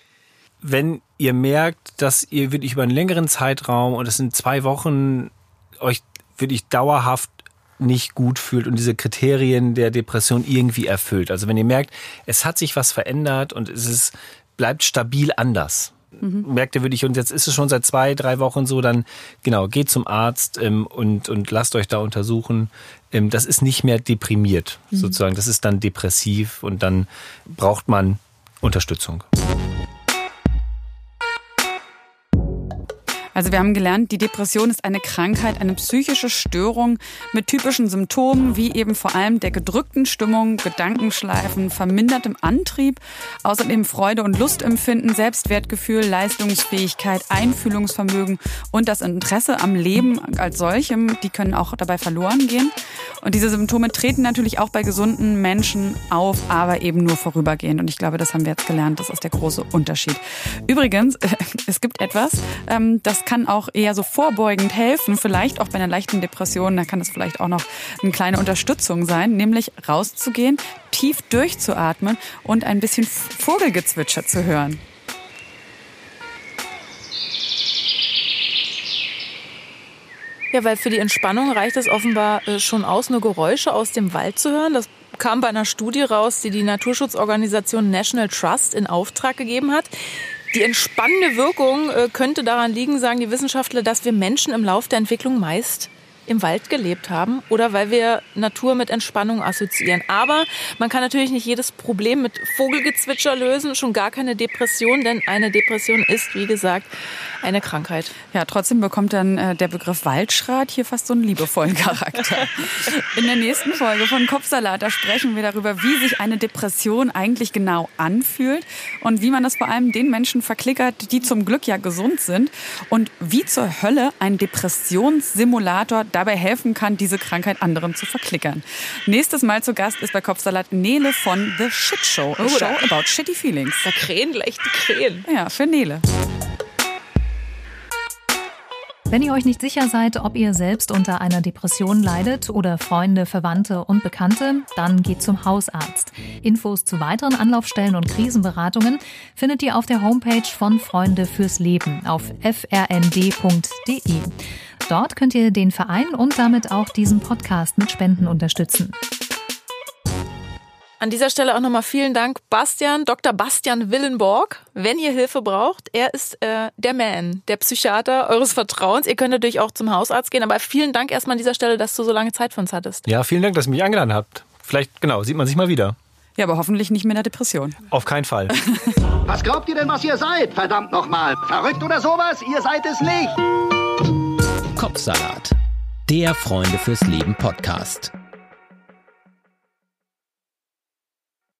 Wenn ihr merkt, dass ihr wirklich über einen längeren Zeitraum, und es sind zwei Wochen, euch wirklich dauerhaft nicht gut fühlt und diese Kriterien der Depression irgendwie erfüllt. Also wenn ihr merkt, es hat sich was verändert und es ist, bleibt stabil anders. Mhm. Merkt ihr wirklich, und jetzt ist es schon seit zwei, drei Wochen so, dann genau, geht zum Arzt ähm, und, und lasst euch da untersuchen. Ähm, das ist nicht mehr deprimiert, mhm. sozusagen. Das ist dann depressiv und dann braucht man Unterstützung. Also wir haben gelernt, die Depression ist eine Krankheit, eine psychische Störung mit typischen Symptomen wie eben vor allem der gedrückten Stimmung, Gedankenschleifen, vermindertem Antrieb, außerdem Freude und Lustempfinden, Selbstwertgefühl, Leistungsfähigkeit, Einfühlungsvermögen und das Interesse am Leben als solchem, die können auch dabei verloren gehen. Und diese Symptome treten natürlich auch bei gesunden Menschen auf, aber eben nur vorübergehend. Und ich glaube, das haben wir jetzt gelernt, das ist der große Unterschied. Übrigens, es gibt etwas, das kann auch eher so vorbeugend helfen, vielleicht auch bei einer leichten Depression, da kann es vielleicht auch noch eine kleine Unterstützung sein, nämlich rauszugehen, tief durchzuatmen und ein bisschen Vogelgezwitscher zu hören. Ja, weil für die Entspannung reicht es offenbar schon aus, nur Geräusche aus dem Wald zu hören. Das kam bei einer Studie raus, die die Naturschutzorganisation National Trust in Auftrag gegeben hat. Die entspannende Wirkung könnte daran liegen, sagen die Wissenschaftler, dass wir Menschen im Lauf der Entwicklung meist im Wald gelebt haben oder weil wir Natur mit Entspannung assoziieren. Aber man kann natürlich nicht jedes Problem mit Vogelgezwitscher lösen, schon gar keine Depression, denn eine Depression ist, wie gesagt, eine Krankheit. Ja, trotzdem bekommt dann äh, der Begriff Waldschrat hier fast so einen liebevollen Charakter. In der nächsten Folge von Kopfsalat, da sprechen wir darüber, wie sich eine Depression eigentlich genau anfühlt und wie man das vor allem den Menschen verklickert, die zum Glück ja gesund sind und wie zur Hölle ein Depressionssimulator dabei helfen kann, diese Krankheit anderen zu verklickern. Nächstes Mal zu Gast ist bei Kopfsalat Nele von The Shit Show, a oh, show about shitty feelings. Da krähen gleich die Krähen. Ja, für Nele. Wenn ihr euch nicht sicher seid, ob ihr selbst unter einer Depression leidet oder Freunde, Verwandte und Bekannte, dann geht zum Hausarzt. Infos zu weiteren Anlaufstellen und Krisenberatungen findet ihr auf der Homepage von Freunde fürs Leben auf f r n d punkt d e. Dort könnt ihr den Verein und damit auch diesen Podcast mit Spenden unterstützen. An dieser Stelle auch nochmal vielen Dank, Bastian, Doktor Bastian Willenborg. Wenn ihr Hilfe braucht, er ist äh, der Man, der Psychiater eures Vertrauens. Ihr könnt natürlich auch zum Hausarzt gehen, aber vielen Dank erstmal an dieser Stelle, dass du so lange Zeit für uns hattest. Ja, vielen Dank, dass ihr mich eingeladen habt. Vielleicht, genau, sieht man sich mal wieder. Ja, aber hoffentlich nicht mehr in der Depression. Auf keinen Fall. Was glaubt ihr denn, was ihr seid? Verdammt nochmal. Verrückt oder sowas? Ihr seid es nicht. Kopfsalat, der Freunde fürs Leben Podcast.